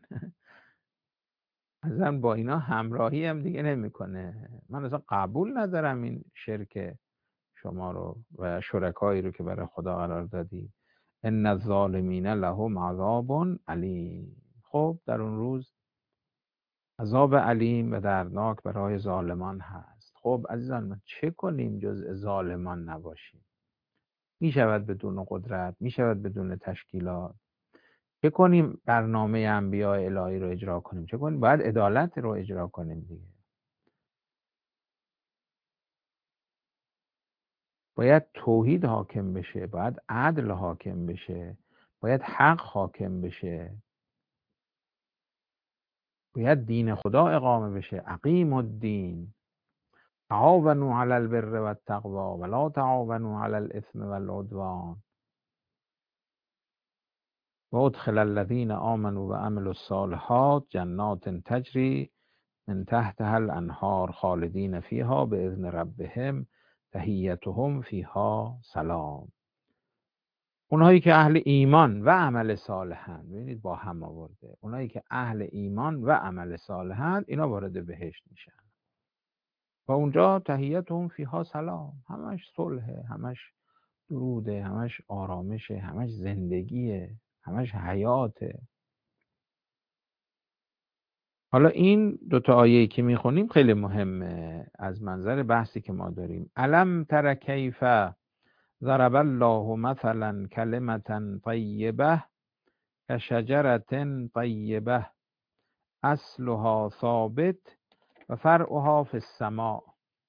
اصلا با اینا همراهی هم دیگه نمیکنه. من اصلا قبول ندارم این شرک شما رو و شرکایی رو که برای خدا قرار دادید. ان الظالمین لهم عذاب علیم، خب در اون روز عذاب علیم و دردناک برای ظالمان هست. خب عزیزان من چه کنیم جز ظالمان نباشیم؟ می شود بدون قدرت، می شود بدون تشکیلات. چه کنیم برنامه انبیاء الهی رو اجرا کنیم؟ چه کنیم؟ باید عدالت رو اجرا کنیم دیگه. باید توحید حاکم بشه، باید عدل حاکم بشه، باید حق حاکم بشه، باید دین خدا اقامه بشه. اقیم الدین، تعاونوا علی البر والتقوی ولا تعاونوا علی الاثم والعدوان و ادخل الذین آمنوا وعملوا الصالحات جنات تجری من تحتها الانهار خالدین فیها باذن ربهم تحیتهم فیها سلام. اونایی که اهل ایمان و عمل صالحن، ببینید با هم آورده، اونایی که اهل ایمان و عمل صالحن اینا وارد بهشت میشن و اونجا تحیتهم فیها سلام، همش صلحه، همش دروده، همش آرامشه، همش زندگیه، همش حیاته. حالا این دوتا آیه‌ای که میخونیم خیلی مهمه از منظر بحثی که ما داریم. الم تر کیف ضرب الله مثلا کلمة طیبه کشجرة طیبه اصلها ثابت و فرعها فی السماء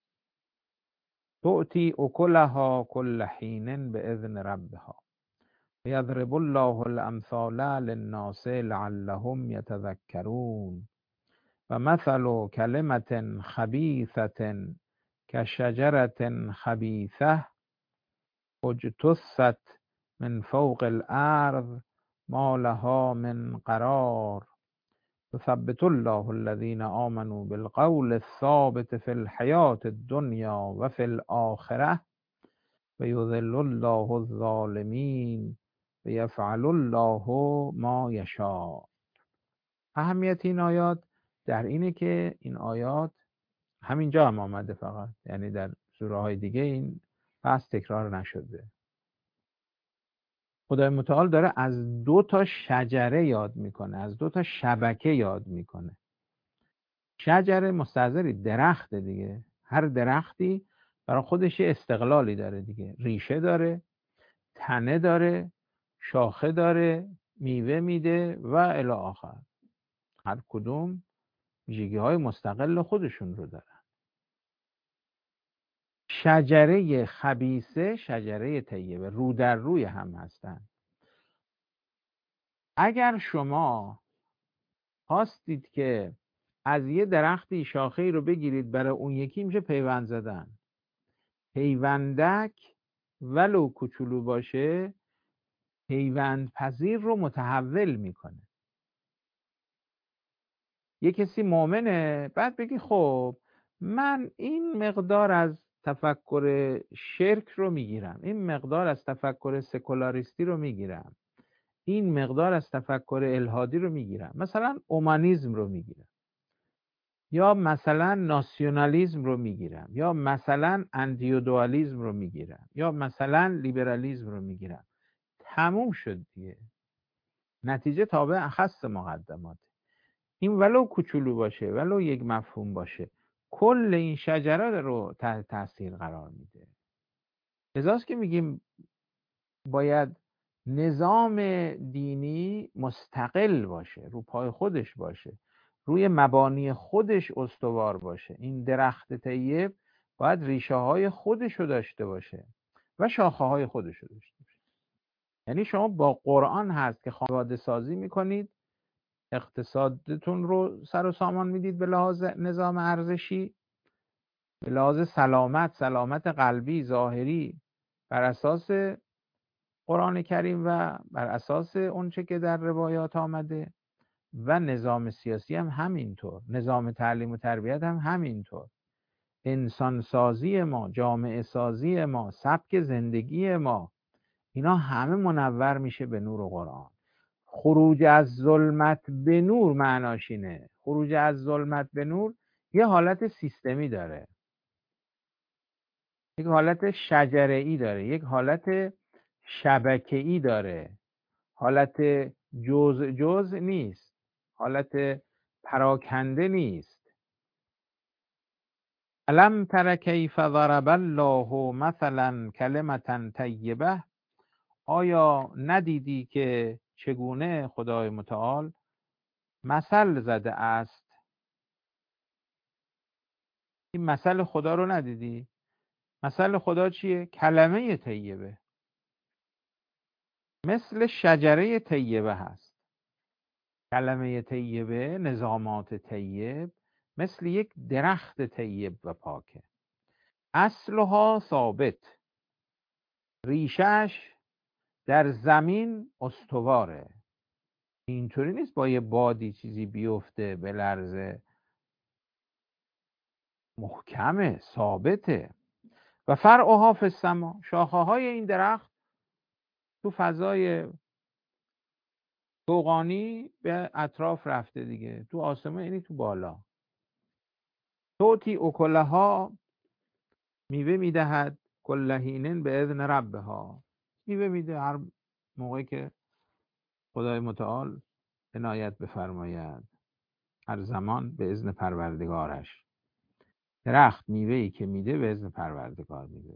تؤتی اکلها کل حین باذن ربها یضرب الله الامثال للناس لعلهم یتذکرون و مثل کلمة خبیثة که شجرت خبیثه اجتثت من فوق الارض ما لها من قرار یثبت الله الذین آمنوا بالقول الثابت فی الحیاة الدنیا و فی الآخرة و یذل الله الظالمین و یفعل الله ما یشاء. اهمیت این آیات در اینه که این آیات همینجا هم آمده فقط، یعنی در سوره های دیگه این بحث تکرار نشده. خدای متعال داره از 2 تا شجره یاد میکنه، از 2 تا شبکه یاد میکنه. شجره مستحضری درخت دیگه، هر درختی برای خودش استقلالی داره دیگه، ریشه داره، تنه داره، شاخه داره، میوه میده و الی آخر. هر کدوم ویژگی های مستقل خودشون رو دارن. شجره خبیثه، شجره طیبه، رو در روی هم هستن. اگر شما خواستید که از یه درختی شاخه‌ای رو بگیرید برای اون یکی، میشه پیوند زدن. پیوندک ولو کوچولو باشه پیوند پذیر رو متحول میکنه. یه کسی مؤمنه، بعد بگی خب من این مقدار از تفکر شرک رو میگیرم، این مقدار از تفکر سکولاریستی رو میگیرم، این مقدار از تفکر الهادی رو میگیرم، مثلا اومانیسم رو میگیرم، یا مثلا ناسیونالیسم رو میگیرم، یا مثلا اندیودوالیسم رو میگیرم، یا مثلا لیبرالیسم رو میگیرم. تموم شد دیگه. نتیجه تابع اخص مقدمات. این ولو کوچولو باشه، ولو یک مفهوم باشه، کل این شجره رو تحت تاثیر قرار میده. لذاست که میگیم باید نظام دینی مستقل باشه، رو پای خودش باشه، روی مبانی خودش استوار باشه. این درخت طیب باید ریشه های خودش رو داشته باشه و شاخه های خودش رو داشته باشه. یعنی شما با قرآن هست که خانواده سازی میکنید، اقتصادتون رو سر و سامان میدید به لحاظ نظام ارزشی، به لحاظ سلامت قلبی ظاهری، بر اساس قرآن کریم و بر اساس اونچه که در روایات آمده، و نظام سیاسی هم همینطور، نظام تعلیم و تربیت هم همینطور، انسان سازی ما، جامعه سازی ما، سبک زندگی ما، اینا همه منور میشه به نور قرآن. خروج از ظلمت به نور معناش اینه. خروج از ظلمت به نور یه حالت سیستمی داره، یک حالت شجره‌ای داره، یک حالت شبکه‌ای داره، حالت جز نیست، حالت پراکنده نیست. الم تر کیف ضرب الله مثلا کلمة طیبه، آیا ندیدی که چگونه خدای متعال مثل زده است؟ این مثل خدا رو ندیدی؟ مثل خدا چیه؟ کلمه طیبه، مثل شجره طیبه هست. کلمه طیبه، نظامات طیب مثل یک درخت طیب و پاکه. اصلها ثابت، ریشش در زمین استواره. اینطوری نیست با یه بادی چیزی بیفته به لرزه، محکمه، ثابته. و فرعها فی السما، شاخه های این درخت تو فضای فوقانی به اطراف رفته دیگه، تو آسمان، یعنی تو بالا. توتی اکلها، میوه میدهد، کل حین به اذن ربها، میوه میده هر موقعی که خدای متعال عنایت بفرماید، هر زمان به اذن پروردگارش. درخت میوهی که میده به اذن پروردگار میده.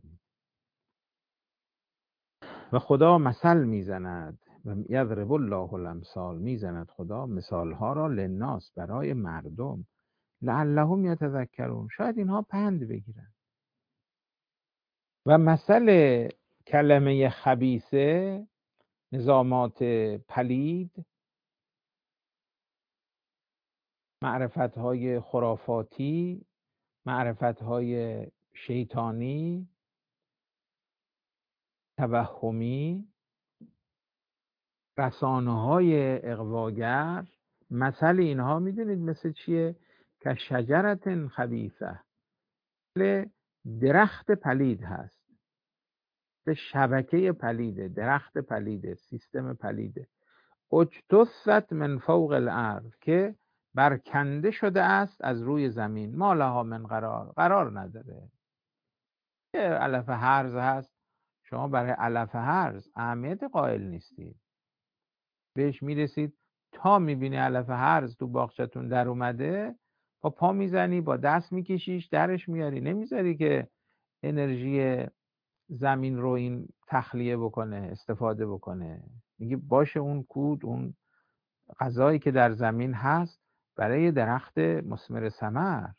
و خدا مثل میزند، و یضرب الله الامثال، میزند خدا مثالها را للناس، برای مردم، لعلهم یتذکرون، شاید اینها پند بگیرن. و مثل کلمه خبیثه، نظامات پلید، معرفتهای خرافاتی، معرفتهای شیطانی، توهمی، رسانه‌های اغواگر. مثل اینها میدونید مثل چیه؟ که شجرت خبیثه، مثل درخت پلید هست، مثل شبکه پلیده، درخت پلیده، سیستم پلیده. اجتثت من فوق الارض، که برکنده شده است از روی زمین. ما لها من قرار نداره. علف هرز هست، شما برای علف هرز اهمیت قائل نیستید، بهش میرسید تا میبینی علف هرز تو باغچتون در اومده، با پا میزنی، با دست میکشیش، درش میاری، نمیذاری که انرژی زمین رو این تخلیه بکنه، استفاده بکنه. میگی باشه اون کود، اون غذایی که در زمین هست برای درخت مثمر ثمر.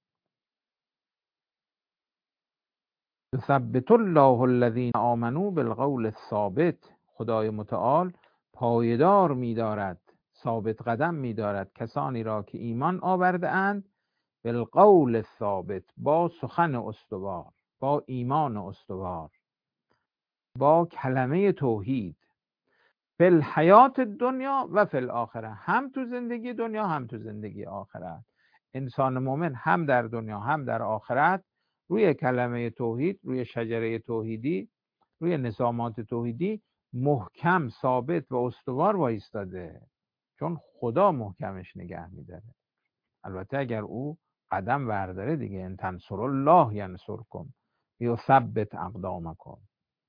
یثبت الله الذین آمنوا بالقول الثابت، خدای متعال پایدار می‌دارد، ثابت قدم می‌دارد کسانی را که ایمان آورده اند، بالقول الثابت، با سخن استوار، با ایمان استوار، با کلمه توحید، فی الحیات دنیا و فی الاخره، هم تو زندگی دنیا هم تو زندگی آخرت. انسان مومن هم در دنیا هم در آخرت روی کلمه توحید، روی شجره توحیدی، روی نظامات توحیدی محکم، ثابت و استوار وایستاده، چون خدا محکمش نگه میداره. البته اگر او قدم برداره دیگه، ان تنصر الله ینصرکم یثبت اقدامکم.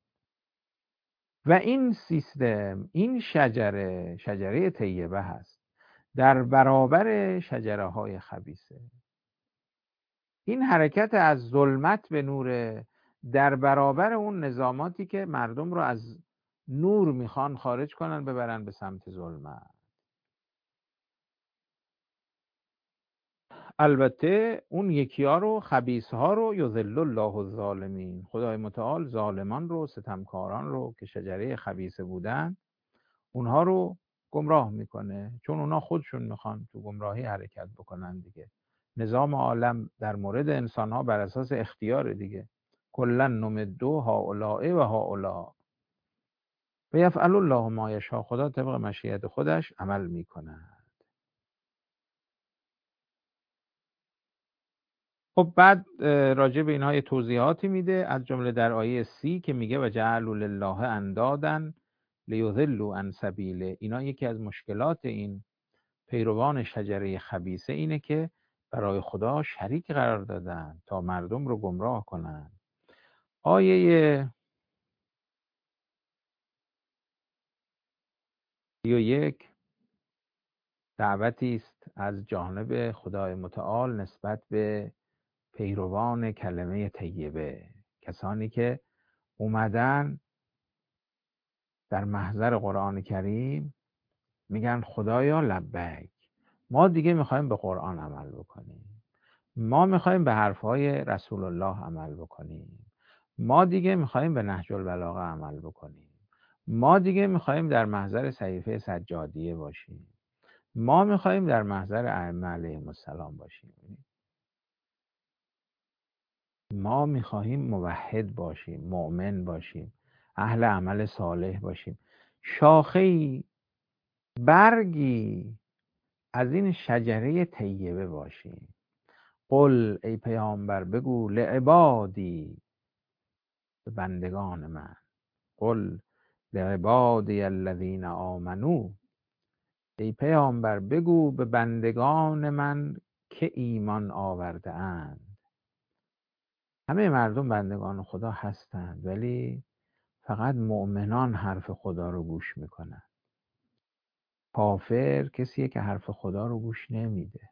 و این سیستم، این شجره طیبه هست در برابر شجره های خبیثه. این حرکت از ظلمت به نور در برابر اون نظاماتی که مردم رو از نور میخوان خارج کنن ببرن به سمت ظلمت. البته اون یکی ها رو، خبیث ها رو، یذل الله الظالمین، خدای متعال ظالمان رو، ستمکاران رو که شجره خبیثه بودن، اونها رو گمراه میکنه، چون اونا خودشون میخوان تو گمراهی حرکت بکنن دیگه. نظام عالم در مورد انسان ها بر اساس اختیار دیگه. کلا نمدو هؤلاء و هؤلاء و یفعل الله ما یشاء، خدا طبق مشیت خودش عمل میکنه. خب بعد راجع به اینها یه توضیحاتی میده، از جمله در آیه 30 که میگه و جعلوا لله اندادا لیضلوا عن سبیله. اینا یکی از مشکلات این پیروان شجره خبیثه اینه که برای خدا شریک قرار دادن تا مردم رو گمراه کنن. آیه 31 دعوتی است از جانب خدای متعال نسبت به پیروان کلمه طیبه، کسانی که اومدن در محضر قرآن کریم میگن خدایا لبیک، ما دیگه میخوایم به قرآن عمل بکنیم، ما میخوایم به حرفهای رسول الله عمل بکنیم، ما دیگه میخوایم به نهج البلاغه عمل بکنیم، ما دیگه میخوایم در محضر صحیفه سجادیه باشیم، ما میخوایم در محضر ائمه علیهم السلام باشیم، ما میخواهیم موحد باشیم، مؤمن باشیم، اهل عمل صالح باشیم. شاخه‌ای، برگی از این شجره طیبه باشیم. قل ای پیامبر بگو لعبادی، به بندگان من، قل لعبادی الذین آمنو، ای پیامبر بگو به بندگان من که ایمان آورده اند. همه مردم بندگان خدا هستند، ولی فقط مؤمنان حرف خدا رو گوش میکنن. کافر کسیه که حرف خدا رو گوش نمیده.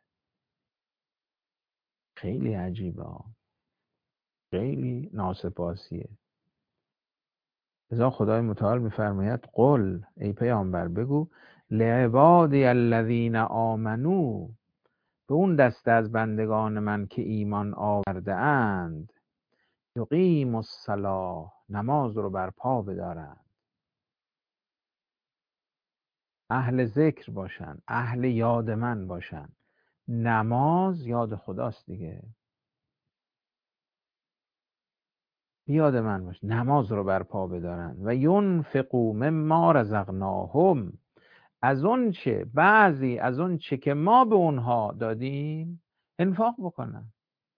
خیلی عجیبه، خیلی ناسپاسیه. لذا خدای متعال میفرماید قل ای پیامبر بگو لعبادی الذین آمنو، به اون دسته از بندگان من که ایمان آورده اند، یقیم الصلاة، نماز رو برپا بدارند، اهل ذکر باشن، اهل یاد من باشن. نماز یاد خداست دیگه. بیاد من باش، نماز رو برپا بدارن و ینفقوا مما رزقناهم، از اون چه، بعضی از اون چه که ما به اونها دادیم انفاق بکنن،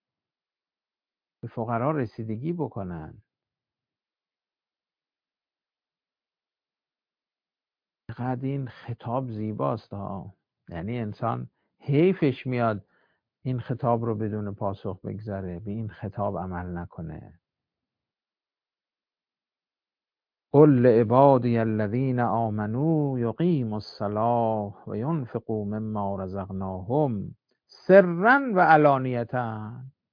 به فقرا رسیدگی بکنن. چقدر این خطاب زیباست ها. یعنی انسان حیفش میاد این خطاب رو بدون پاسخ بگذاره، به این خطاب عمل نکنه. قل لعبادی الذین آمنوا یقیموا الصلاة و ینفقوا مما رزقناهم سرا و علانیتا،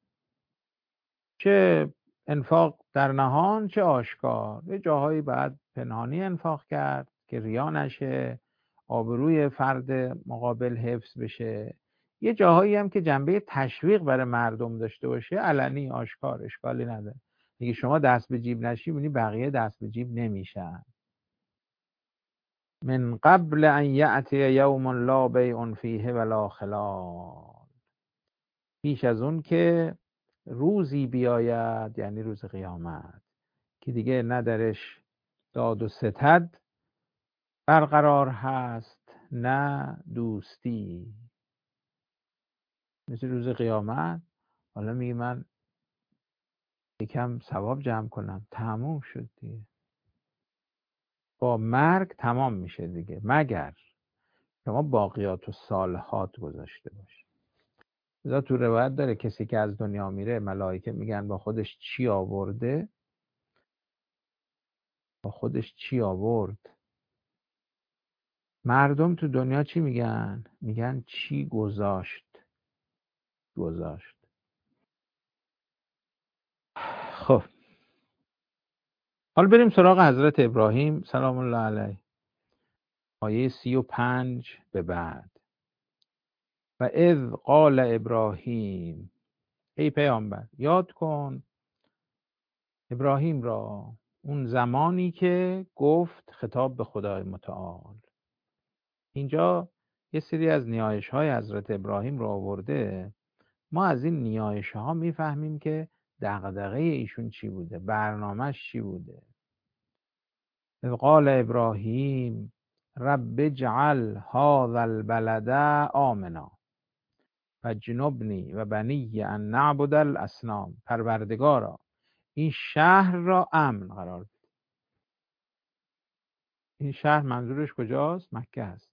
چه انفاق در نهان چه آشکار. یه جاهایی باید پنهانی انفاق کرد که ریا نشه، آبروی فرد مقابل حفظ بشه. یه جاهایی هم که جنبه تشویق برای مردم داشته باشه، علنی آشکار، اشکالی نداره. دیگه شما دست به جیب نشی، بینی بقیه دست به جیب نمیشن. من قبل ان یأتی یوم لا بیع فیه ولا خلال، پیش از اون که روزی بیاید، یعنی روز قیامت، که دیگه نه درش داد و ستد برقرار هست نه دوستی. مثل روز قیامت حالا میگه من یکم ثواب جمع کنم، تموم شد دیگه، با مرگ تمام میشه دیگه، مگر شما باقیات و صالحات گذاشته باشی. لذا تو روایت داره کسی که از دنیا میره، ملائکه میگن با خودش چی آورده، با خودش چی آورد. مردم تو دنیا چی میگن؟ میگن چی گذاشت. خب حالا بریم سراغ حضرت ابراهیم سلام الله علیه، آیه 35 به بعد. و اذ قال ابراهیم، ای پیامبر یاد کن ابراهیم را، اون زمانی که گفت، خطاب به خدای متعال. اینجا یه سری از نیایش های حضرت ابراهیم رو آورده. ما از این نیایش ها میفهمیم که دغدغه ایشون چی بوده، برنامهش چی بوده. اذ قال ابراهیم رب اجعل هذا البلد آمنا واجنبنی و بنی ان نعبد الاصنام، پروردگارا این شهر را امن قرار بده. این شهر منظورش کجاست؟ مکه است.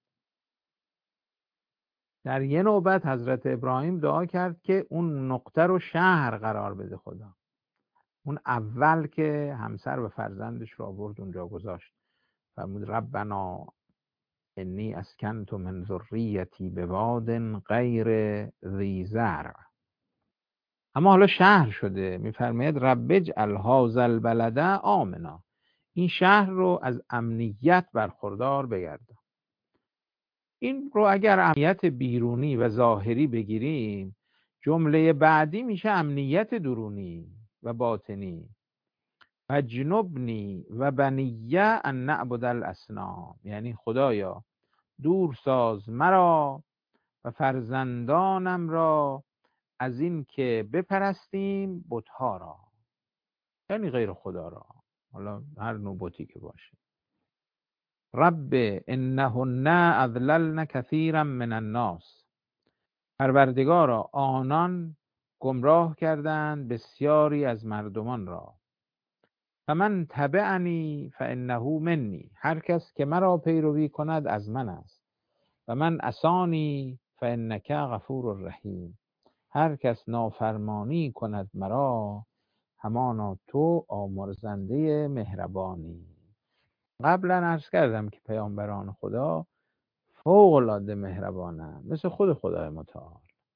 در یه نوبت حضرت ابراهیم دعا کرد که اون نقطه رو شهر قرار بده خدا. اون اول که همسر و فرزندش رو آورد اونجا گذاشت، فرمود ربنا انی اسکنت من ذریتی بواد غیر ذی زرع. اما حالا شهر شده، میفرماید رب اجعل هذا البلد آمنا، این شهر رو از امنیت برخوردار بگردان. این رو اگر امنیت بیرونی و ظاهری بگیریم، جمله بعدی میشه امنیت درونی و باطنی. و جنبنی و بنیه ان نعبد الاصنام، یعنی خدایا دور ساز مرا و فرزندانم را از این که بپرستیم بت‌ها را، یعنی غیر خدا را، حالا هر نوع بتی که باشه. رب انهن اضللن کثیرا من الناس، پروردگارا آنان گمراه کردند بسیاری از مردمان را. فمن تبعنی فانه منی، هر کس که مرا پیروی کند از من است. و من عصانی فانک غفور رحیم، هر کس نافرمانی کند مرا، همانا تو آمرزنده مهربانی. قبلا عرض کردم که پیامبران خدا فوق العاده مهربانند، مثل خود خدای متعال.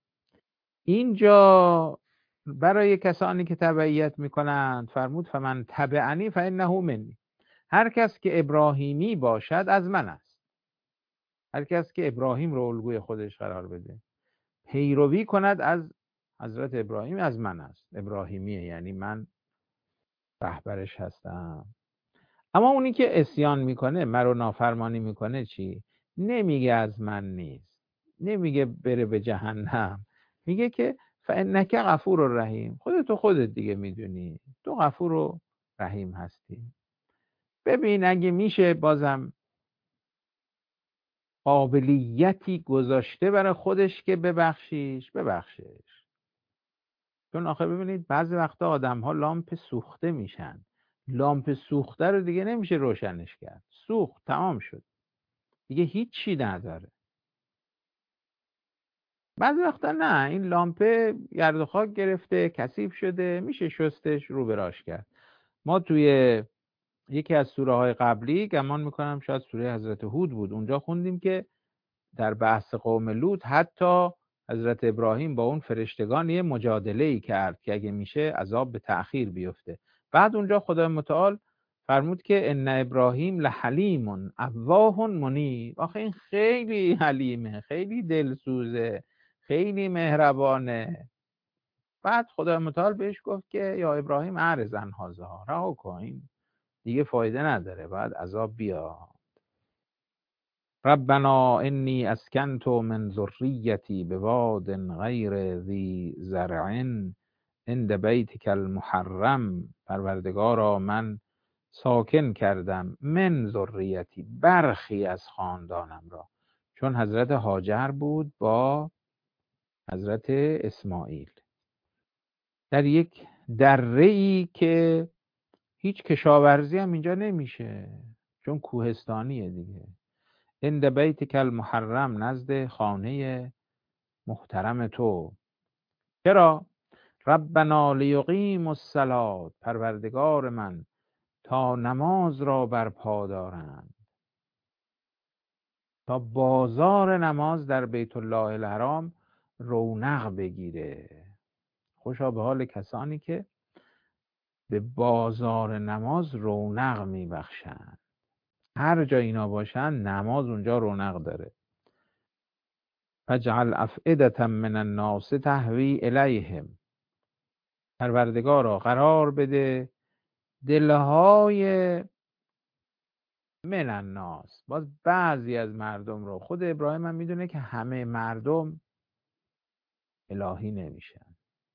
اینجا برای کسانی که تبعیت میکنند فرمود فمن تبعنی فانه منی، هر کس که ابراهیمی باشد از من است. هر کس که ابراهیم رو الگوی خودش قرار بده، پیروی کند از حضرت ابراهیم، از من است. ابراهیمیه یعنی من رهبرش هستم. اما اونی که عصیان میکنه، مرا نافرمانی میکنه، چی؟ نمیگه از من نیست، نمیگه بره به جهنم، میگه که فانک غفور رحیم، خودت دیگه میدونی تو غفور و رحیم هستی. ببین اگه میشه بازم قابلیتی گذاشته برای خودش که ببخشش. چون آخه ببینید بعضی وقتا آدم ها لامپ سوخته میشن، لامپ سوخته رو دیگه نمیشه روشنش کرد، سوخت تمام شد دیگه هیچی نداره. بعضی وقتا نه، این لامپه گرد و خاک گرفته، کثیف شده، میشه شستش، رو براش کرد. ما توی یکی از سوره های قبلی، گمان میکنم شاید سوره حضرت هود بود، اونجا خوندیم که در بحث قوم لوط حتی حضرت ابراهیم با اون فرشتگان یه مجادله ای کرد که اگه میشه عذاب به تأخیر بیفته. بعد اونجا خدای متعال فرمود که ان ابراهیم لحلیم اواه منیب. آخه این خیلی حلیمه، خیلی دلسوزه، خیلی مهربانه. بعد خدای متعال بهش گفت که یا ابراهیم اعرض عن هذا، رها کن، این دیگه فایده نداره، بعد عذاب بیا. ربنا انی اسکنت من ذریتی بواد غیر ذی زرع عند بیتک المحرم. پروردگارا من ساکن کردم من ذریتی، برخی از خاندانم را، چون حضرت هاجر بود با حضرت اسماعیل در یک دره‌ای که هیچ کشاورزی هم اینجا نمیشه چون کوهستانیه دیگه. عند بیتک المحرم، نزد خانه محترم تو. چرا؟ ربنا لیقیموا الصلاة، پروردگار من تا نماز را برپا دارند، تا بازار نماز در بیت الله الحرام رونق بگیره. خوشا به حال کسانی که به بازار نماز رونق میبخشند. هر جا اینا باشن نماز اونجا رونق داره. فجعل افئدة من الناس تهوی الیهم، پروردگارا قرار بده دلهای من الناس، باز بعضی از مردم رو. خود ابراهیم هم میدونه که همه مردم الهی نمیشن،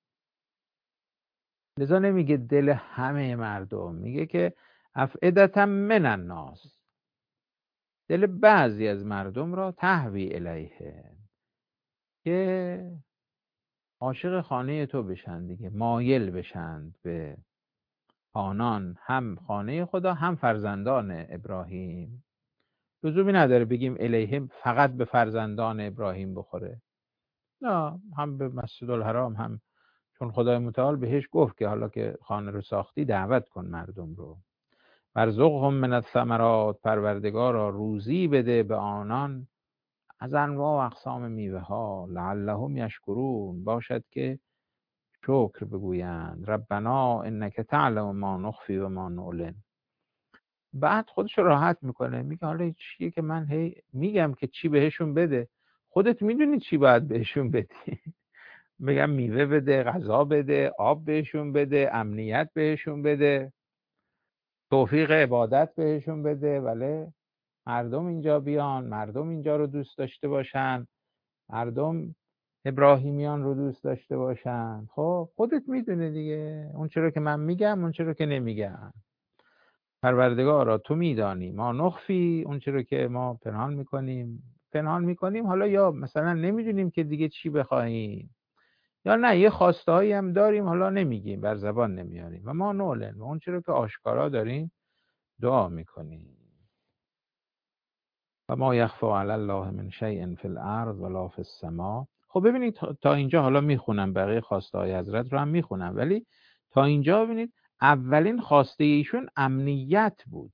لذا نمیگه دل همه مردم، میگه که افئدة من الناس، دل بعضی از مردم را تهوی الیه، که عاشق خانه تو بشن دیگه، مایل بشند به آنان، هم خانه خدا هم فرزندان ابراهیم. لزومی نداره بگیم الیهم فقط به فرزندان ابراهیم بخوره، نه، هم به مسجد الحرام، هم چون خدای متعال بهش گفت که حالا که خانه رو ساختی دعوت کن مردم رو. ورزقهم من الثمرات، پروردگارا روزی بده به آنان از انواع و اقسام میوه ها، لعلهم یشکرون، باشد که شکر بگویند. ربنا انک تعلم ما نخفی و ما نعلن. بعد خودش راحت میکنه، میگه حالا چیه که من هی میگم که چی بهشون بده، خودت میدونی چی باید بهشون بدی. میگم میوه بده، غذا بده، آب بهشون بده، امنیت بهشون بده، توفیق عبادت بهشون بده. ولی مردم اینجا بیان، مردم اینجا رو دوست داشته باشن، مردم ابراهیمیان رو دوست داشته باشن. خب خودت میدونه دیگه، اون چرا که من میگم، اون چرا که نمیگم. پروردگارا تو میدانی ما نخفی، اون چرا که ما پنهان میکنیم، حالا یا مثلا نمیدونیم که دیگه چی بخواهیم، یا نه یه خواسته هایی هم داریم حالا نمیگیم، بر زبان نمیاریم. و ما نولن، و اون چرا که آشکارا داریم دعا میکنیم. و ما یخفی علی الله من شیء فی الارض ولا فی السماء. خب ببینید تا اینجا، حالا میخونم بقیه خواسته های حضرت رو هم میخونم، ولی تا اینجا ببینید اولین خواسته ایشون امنیت بود.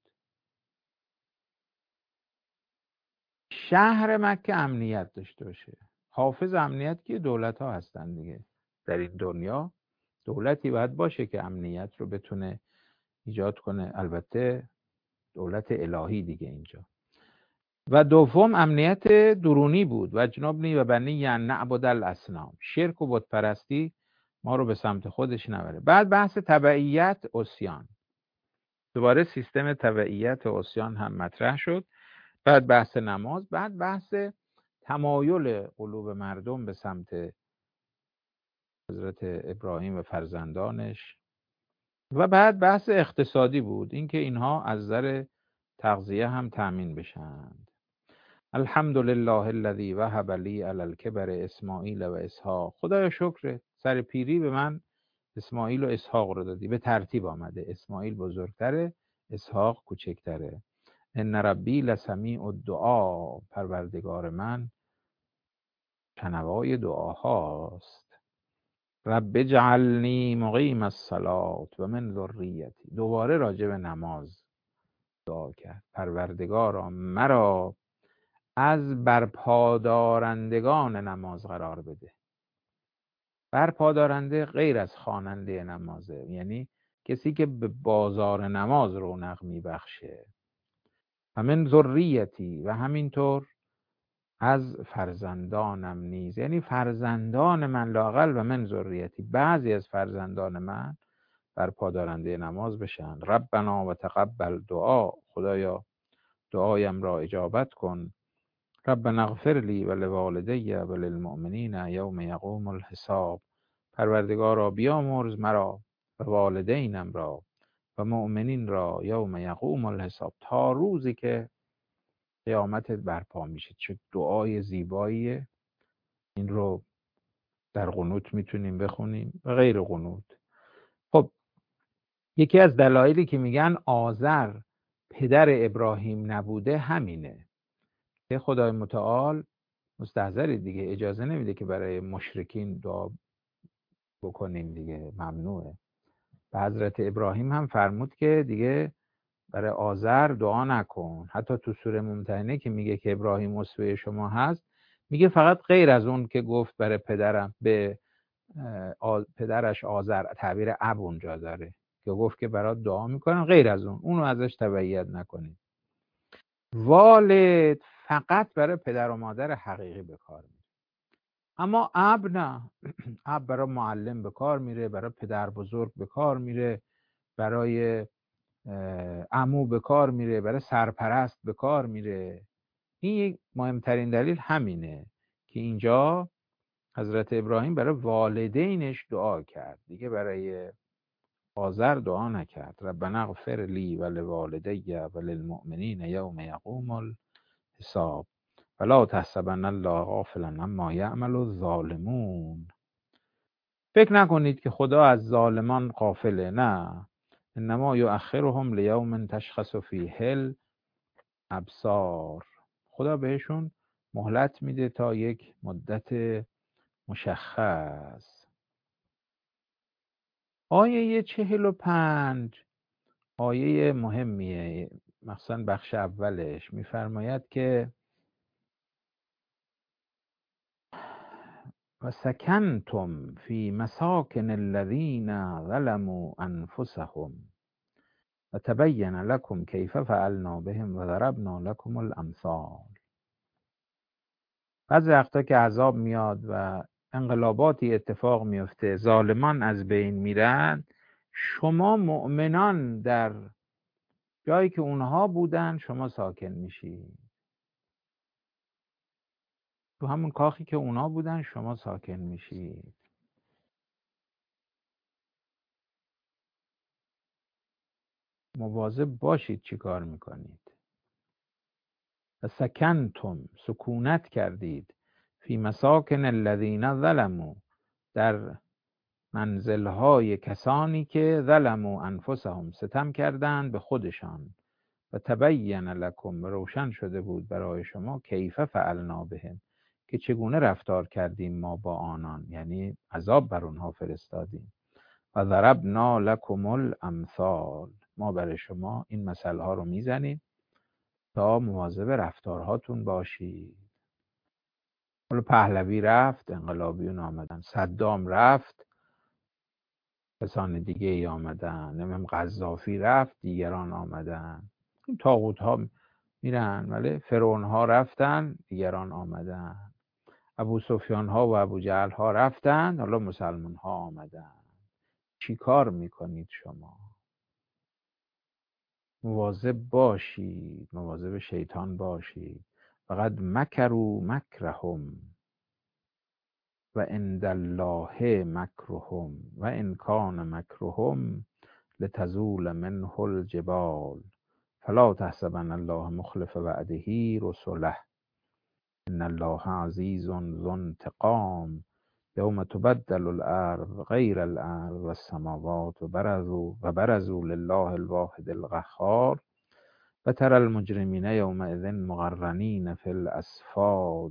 شهر مکه امنیت داشته باشه. حافظ امنیت که دولت ها هستن دیگه در این دنیا، دولتی باید باشه که امنیت رو بتونه ایجاد کنه، البته دولت الهی دیگه اینجا. و دوم امنیت درونی بود، و جنبنی و بنی ان نعبد الاصنام، شرک و بت پرستی ما رو به سمت خودش نبره. بعد بحث تبعیت عصیان، دوباره سیستم تبعیت و عصیان هم مطرح شد. بعد بحث نماز، بعد بحث تمایل قلوب مردم به سمت حضرت ابراهیم و فرزندانش. و بعد بحث اقتصادی بود، اینکه اینها از نظر تغذیه هم تأمین بشند. الحمد لله الذی وهب لی علی الکبر اسماعیل و اسحاق. خدایا شکرت، سر پیری به من اسماعیل و اسحاق رو دادی. به ترتیب آمده، اسماعیل بزرگتره، اسحاق کوچکتره. ان ربی لسمیع الدعا. پروردگار من شنوای دعاهاست. رب اجعلنی مقیم الصلاة و من ذریتی. دوباره راجع به نماز دعا کرد. پروردگارا مرا از برپادارندگان نماز قرار بده. برپادارنده غیر از خواننده نمازه، یعنی کسی که به بازار نماز رونق میبخشه. و من ذریتی، و همینطور از فرزندانم نیز، یعنی فرزندان من لااقل و من ذریتی، بعضی از فرزندان من برپادارنده نماز بشن. ربنا و تقبل دعا. خدایا دعایم را اجابت کن. ربنا اغفر لی و لوالدی و للمؤمنین یوم یقوم الحساب. پروردگارا بیامرز مرا و والدینم را و مؤمنین را یوم یقوم الحساب، تا روزی که قیامت برپا میشه. چه دعای زیباییه. این رو در قنوت میتونیم بخونیم و غیر قنوت. خب یکی از دلایلی که میگن آزر پدر ابراهیم نبوده همینه که خدای متعال مستحضری دیگه، اجازه نمیده که برای مشرکین دعا بکنیم دیگه، ممنوعه. و حضرت ابراهیم هم فرمود که دیگه برای آزر دعا نکن. حتی تو سوره ممتحنه که میگه که ابراهیم اسوه شما هست، میگه فقط غیر از اون که گفت برای پدرم، به پدرش آزر، تعبیر اب اونجا داره که گفت که برات دعا میکنم، غیر از اونو ازش تبعیت نکنید. والد فقط برای پدر و مادر حقیقی به کار میره، اما اب نه. اب برای معلم به کار میره، برای پدر بزرگ به کار میره، برای عمو به کار میره، برای سرپرست به کار میره. این یک مهمترین دلیل همینه که اینجا حضرت ابراهیم برای والدینش دعا کرد، دیگه برای آزر دعا نکرد. ربنا اغفر لی و لوالدی و للمؤمنین یوم یقوم الحساب ولا تحسبن الله غافلا عما یعمل الظالمون. فکر نکنید که خدا از ظالمان غافله، نه. انما یؤخرهم لیوم تشخص فیه الابصار. خدا بهشون مهلت میده تا یک مدت مشخص. آیه 45 آیه مهمیه، مخصوصا بخش اولش میفرماید که و سکنتم فی مساکن الذین ظلموا انفسهم و تبین لکم کیف فعلنا بهم و ضربنا لکم الامثال. بعضی وقتا که عذاب میاد و انقلاباتی اتفاق میفته، ظالمان از بین میرن، شما مؤمنان در جایی که اونها بودن شما ساکن میشی. تو همون کاخی که اونها بودن شما ساکن میشی. مواظب باشید چی کار میکنید. و سکنتم، سکونت کردید، فی مساکن الذین ظلموا، در منزلهای کسانی که ظلموا انفسهم، ستم کردند به خودشان. و تبین لکم، روشن شده بود برای شما، کیف فعلنا بهم، که چگونه رفتار کردیم ما با آنان، یعنی عذاب بر اونها فرستادیم. و ضربنا لکم الامثال، ما برای شما این مثل ها رو میزنیم تا مواظب رفتارهاتون باشید. حالا پهلوی رفت، انقلابیون آمدن. صدام رفت، کسان دیگه ای آمدن. نمیم قذافی رفت، دیگران آمدن. این طاغوت ها میرن، ولی فرعون ها رفتن، دیگران آمدن. ابو سفیان ها و ابو جهل ها رفتن، حالا مسلمان ها آمدن. چی کار میکنید شما؟ مواظب باشید، مواظب شیطان باشید. فقط مکروا مکرهم و عند الله مکرهم و ان کان مکرهم لتزول منه الجبال فلا تحسبن الله مخلف وعده رسله ان الله عزیز ذو انتقام یوم تبدل الارض غیر الارض والسماوات و برزوا لله الواحد القهار و ترى المجرمین یومئذ مقرنین فی الأصفاد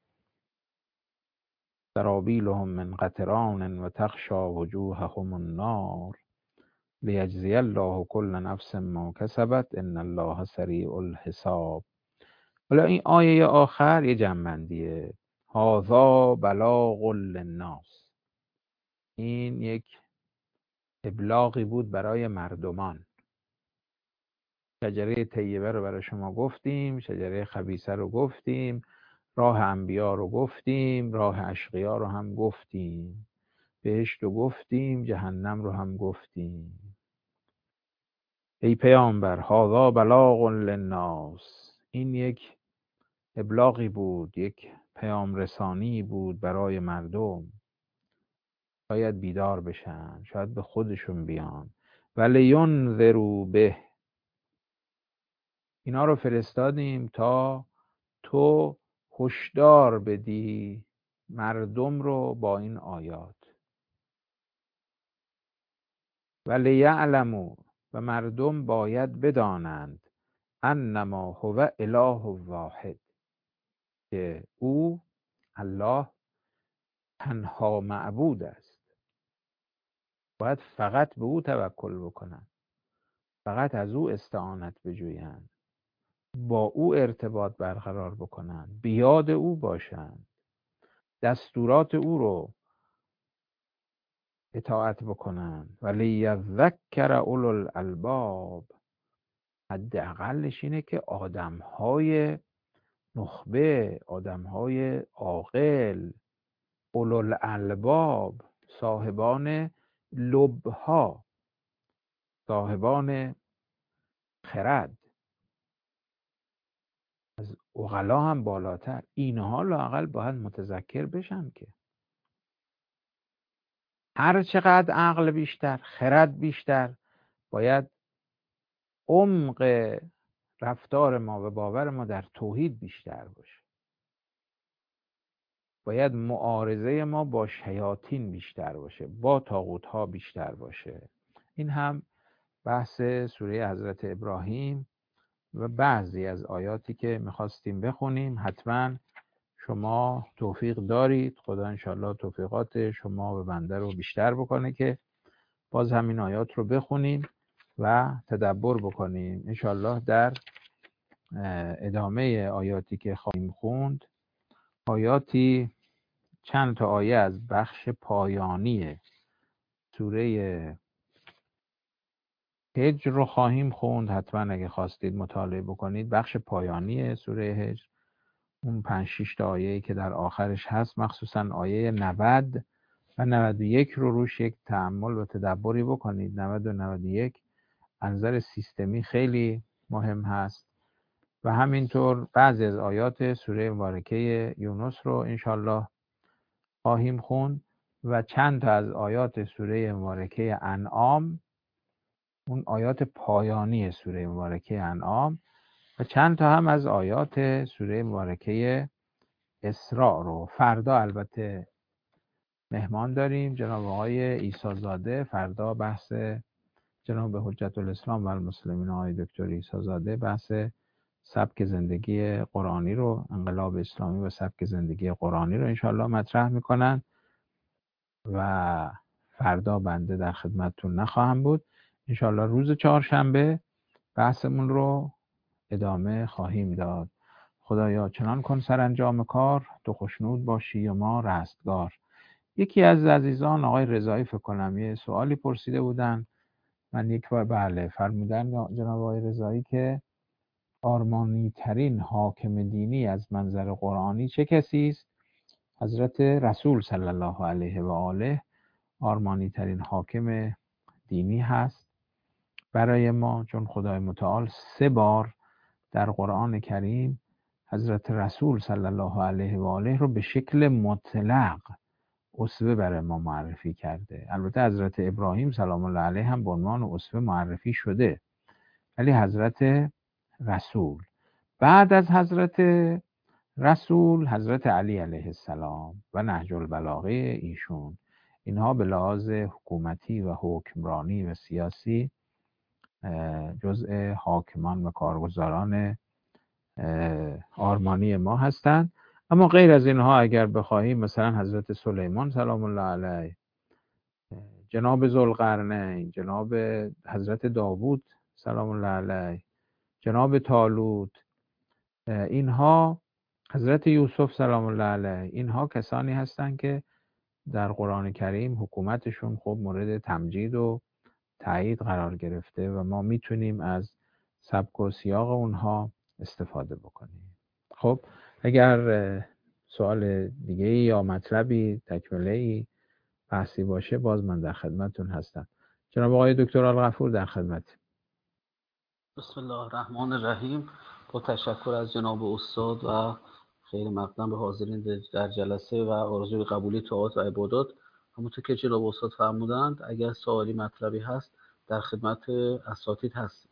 سرابیلهم من قطران و تغشی وجوههم النار لیجزی الله کل نفس ما کسبت ان الله سریع الحساب. حالا این آیه آخر یه جمع‌بندیه. هذا بلاغ للناس، این یک ابلاغی بود برای مردمان. شجره طیبه رو برای شما گفتیم، شجره خبیثه رو گفتیم، راه انبیا رو گفتیم، راه اشقیا رو هم گفتیم، بهشت رو گفتیم، جهنم رو هم گفتیم. ای پیامبر هذا بلاغ للناس، این یک ابلاغی بود، یک پیام رسانی بود برای مردم. شاید بیدار بشن، شاید به خودشون بیان. ولیونذروا به، اینا رو فرستادیم تا تو هشدار بدی مردم رو با این آیات. ولیعلموا، و مردم باید بدانند، انما هو اله واحد، که او الله تنها معبود است. باید فقط به او توکل بکنن، فقط از او استعانت بجویند، با او ارتباط برقرار بکنن، بیاد او باشند، دستورات او رو اطاعت بکنن. ولیذکر اولو الالباب، حداقلش اینه که آدمهای نخبه، آدمهای عاقل، اولو الالباب، صاحبان لبها، صاحبان خرد، از عقلا هم بالاتر، اینها لااقل باید متذکر بشن که هر چقدر عقل بیشتر، خرد بیشتر، باید عمق رفتار ما و باور ما در توحید بیشتر باشه. باید معارضه ما با شیاطین بیشتر باشه، با طاغوت‌ها بیشتر باشه. این هم بحث سوره حضرت ابراهیم و بعضی از آیاتی که میخواستیم بخونیم. حتما شما توفیق دارید، خدا انشاءالله توفیقات شما و بنده رو بیشتر بکنه که باز همین آیات رو بخونیم و تدبر بکنیم. انشاءالله در ادامه آیاتی که خواهیم خوند، آیاتی چند تا آیه از بخش پایانی سوره هجر رو خواهیم خوند. حتما اگه خواستید مطالعه بکنید بخش پایانی سوره هجر، اون 5-6 تا آیه‌ای که در آخرش هست، مخصوصا آیه 90 و 91 رو روش یک تأمل و تدبری بکنید. 90 و 91 از نظر سیستمی خیلی مهم هست و همینطور بعضی از آیات سوره مبارکه یونس رو انشالله خواهیم خوند و چند تا از آیات سوره مبارکه انعام، اون آیات پایانی سوره مبارکه انعام، و چند تا هم از آیات سوره مبارکه اسراء رو. فردا البته مهمان داریم، جناب آقای عیسی زاده. فردا بحث جناب حجت الاسلام و المسلمین آقای دکتر عیسی زاده، بحث سبک زندگی قرآنی رو، انقلاب اسلامی و سبک زندگی قرآنی رو انشاءالله مطرح میکنن و فردا بنده در خدمتتون نخواهم بود. انشاءالله روز چهارشنبه بحثمون رو ادامه خواهیم داد. خدایا چنان کن سرانجام کار، تو خوشنود باشی و ما رستگار. یکی از عزیزان آقای رضایی فکر کنم یه سوالی پرسیده بودن، من یک بار بله فرمودن جناب آقای رضایی که آرمانی ترین حاکم دینی از منظر قرآنی چه کسی است؟ حضرت رسول صلی الله علیه و آله آرمانی ترین حاکم دینی هست برای ما، چون خدای متعال 3 بار در قرآن کریم حضرت رسول صلی الله علیه و آله رو به شکل مطلق اسوه برای ما معرفی کرده. البته حضرت ابراهیم سلام الله علیه هم به عنوان اسوه معرفی شده، ولی حضرت رسول، بعد از حضرت رسول حضرت علی علیه السلام و نهج البلاغه ایشون، اینها به لحاظ حکومتی و حکمرانی و سیاسی جزء حاکمان و کارگزاران آرمانی ما هستند. اما غیر از اینها اگر بخواهیم مثلا حضرت سلیمان سلام الله علیه، جناب ذوالقرنین، جناب حضرت داوود سلام الله علیه، جناب طالوت، اینها حضرت یوسف سلام الله علیه، اینها کسانی هستند که در قرآن کریم حکومتشون خب مورد تمجید و تایید قرار گرفته و ما میتونیم از سبک و سیاق اونها استفاده بکنیم. خب اگر سوال دیگه یا مطلبی تکمله‌ای بحثی باشه باز من در خدمتتون هستم. جناب آقای دکتر الغفور در خدمت. بسم الله الرحمن الرحیم. با تشکر از جناب استاد و خیر مقدم به حاضرین در جلسه و آرزوی قبولی طاعات و عبادات. همونطور که جناب استاد فرمودند اگر سوالی مطلبی هست در خدمت اساتید هست.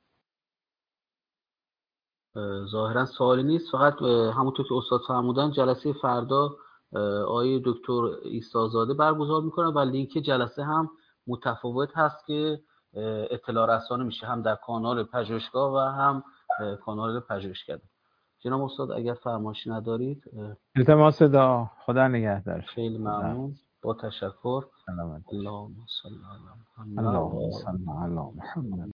ظاهرا سوالی نیست، فقط همونطور که استاد فرمودند جلسه فردا آقای دکتر عیسی‌زاده برگزار میکنن و لینک جلسه هم متفاوت هست که اطلاع رسانی میشه، هم در کانال پژوهشگاه و هم کانال پژوهشکده. جناب استاد اگر فرمایشی ندارید التماس دعا. خدا نگهدار. خیلی ممنون. با تشکر. سلامت. اللهم صل علی محمد. اللهم صل علی محمد.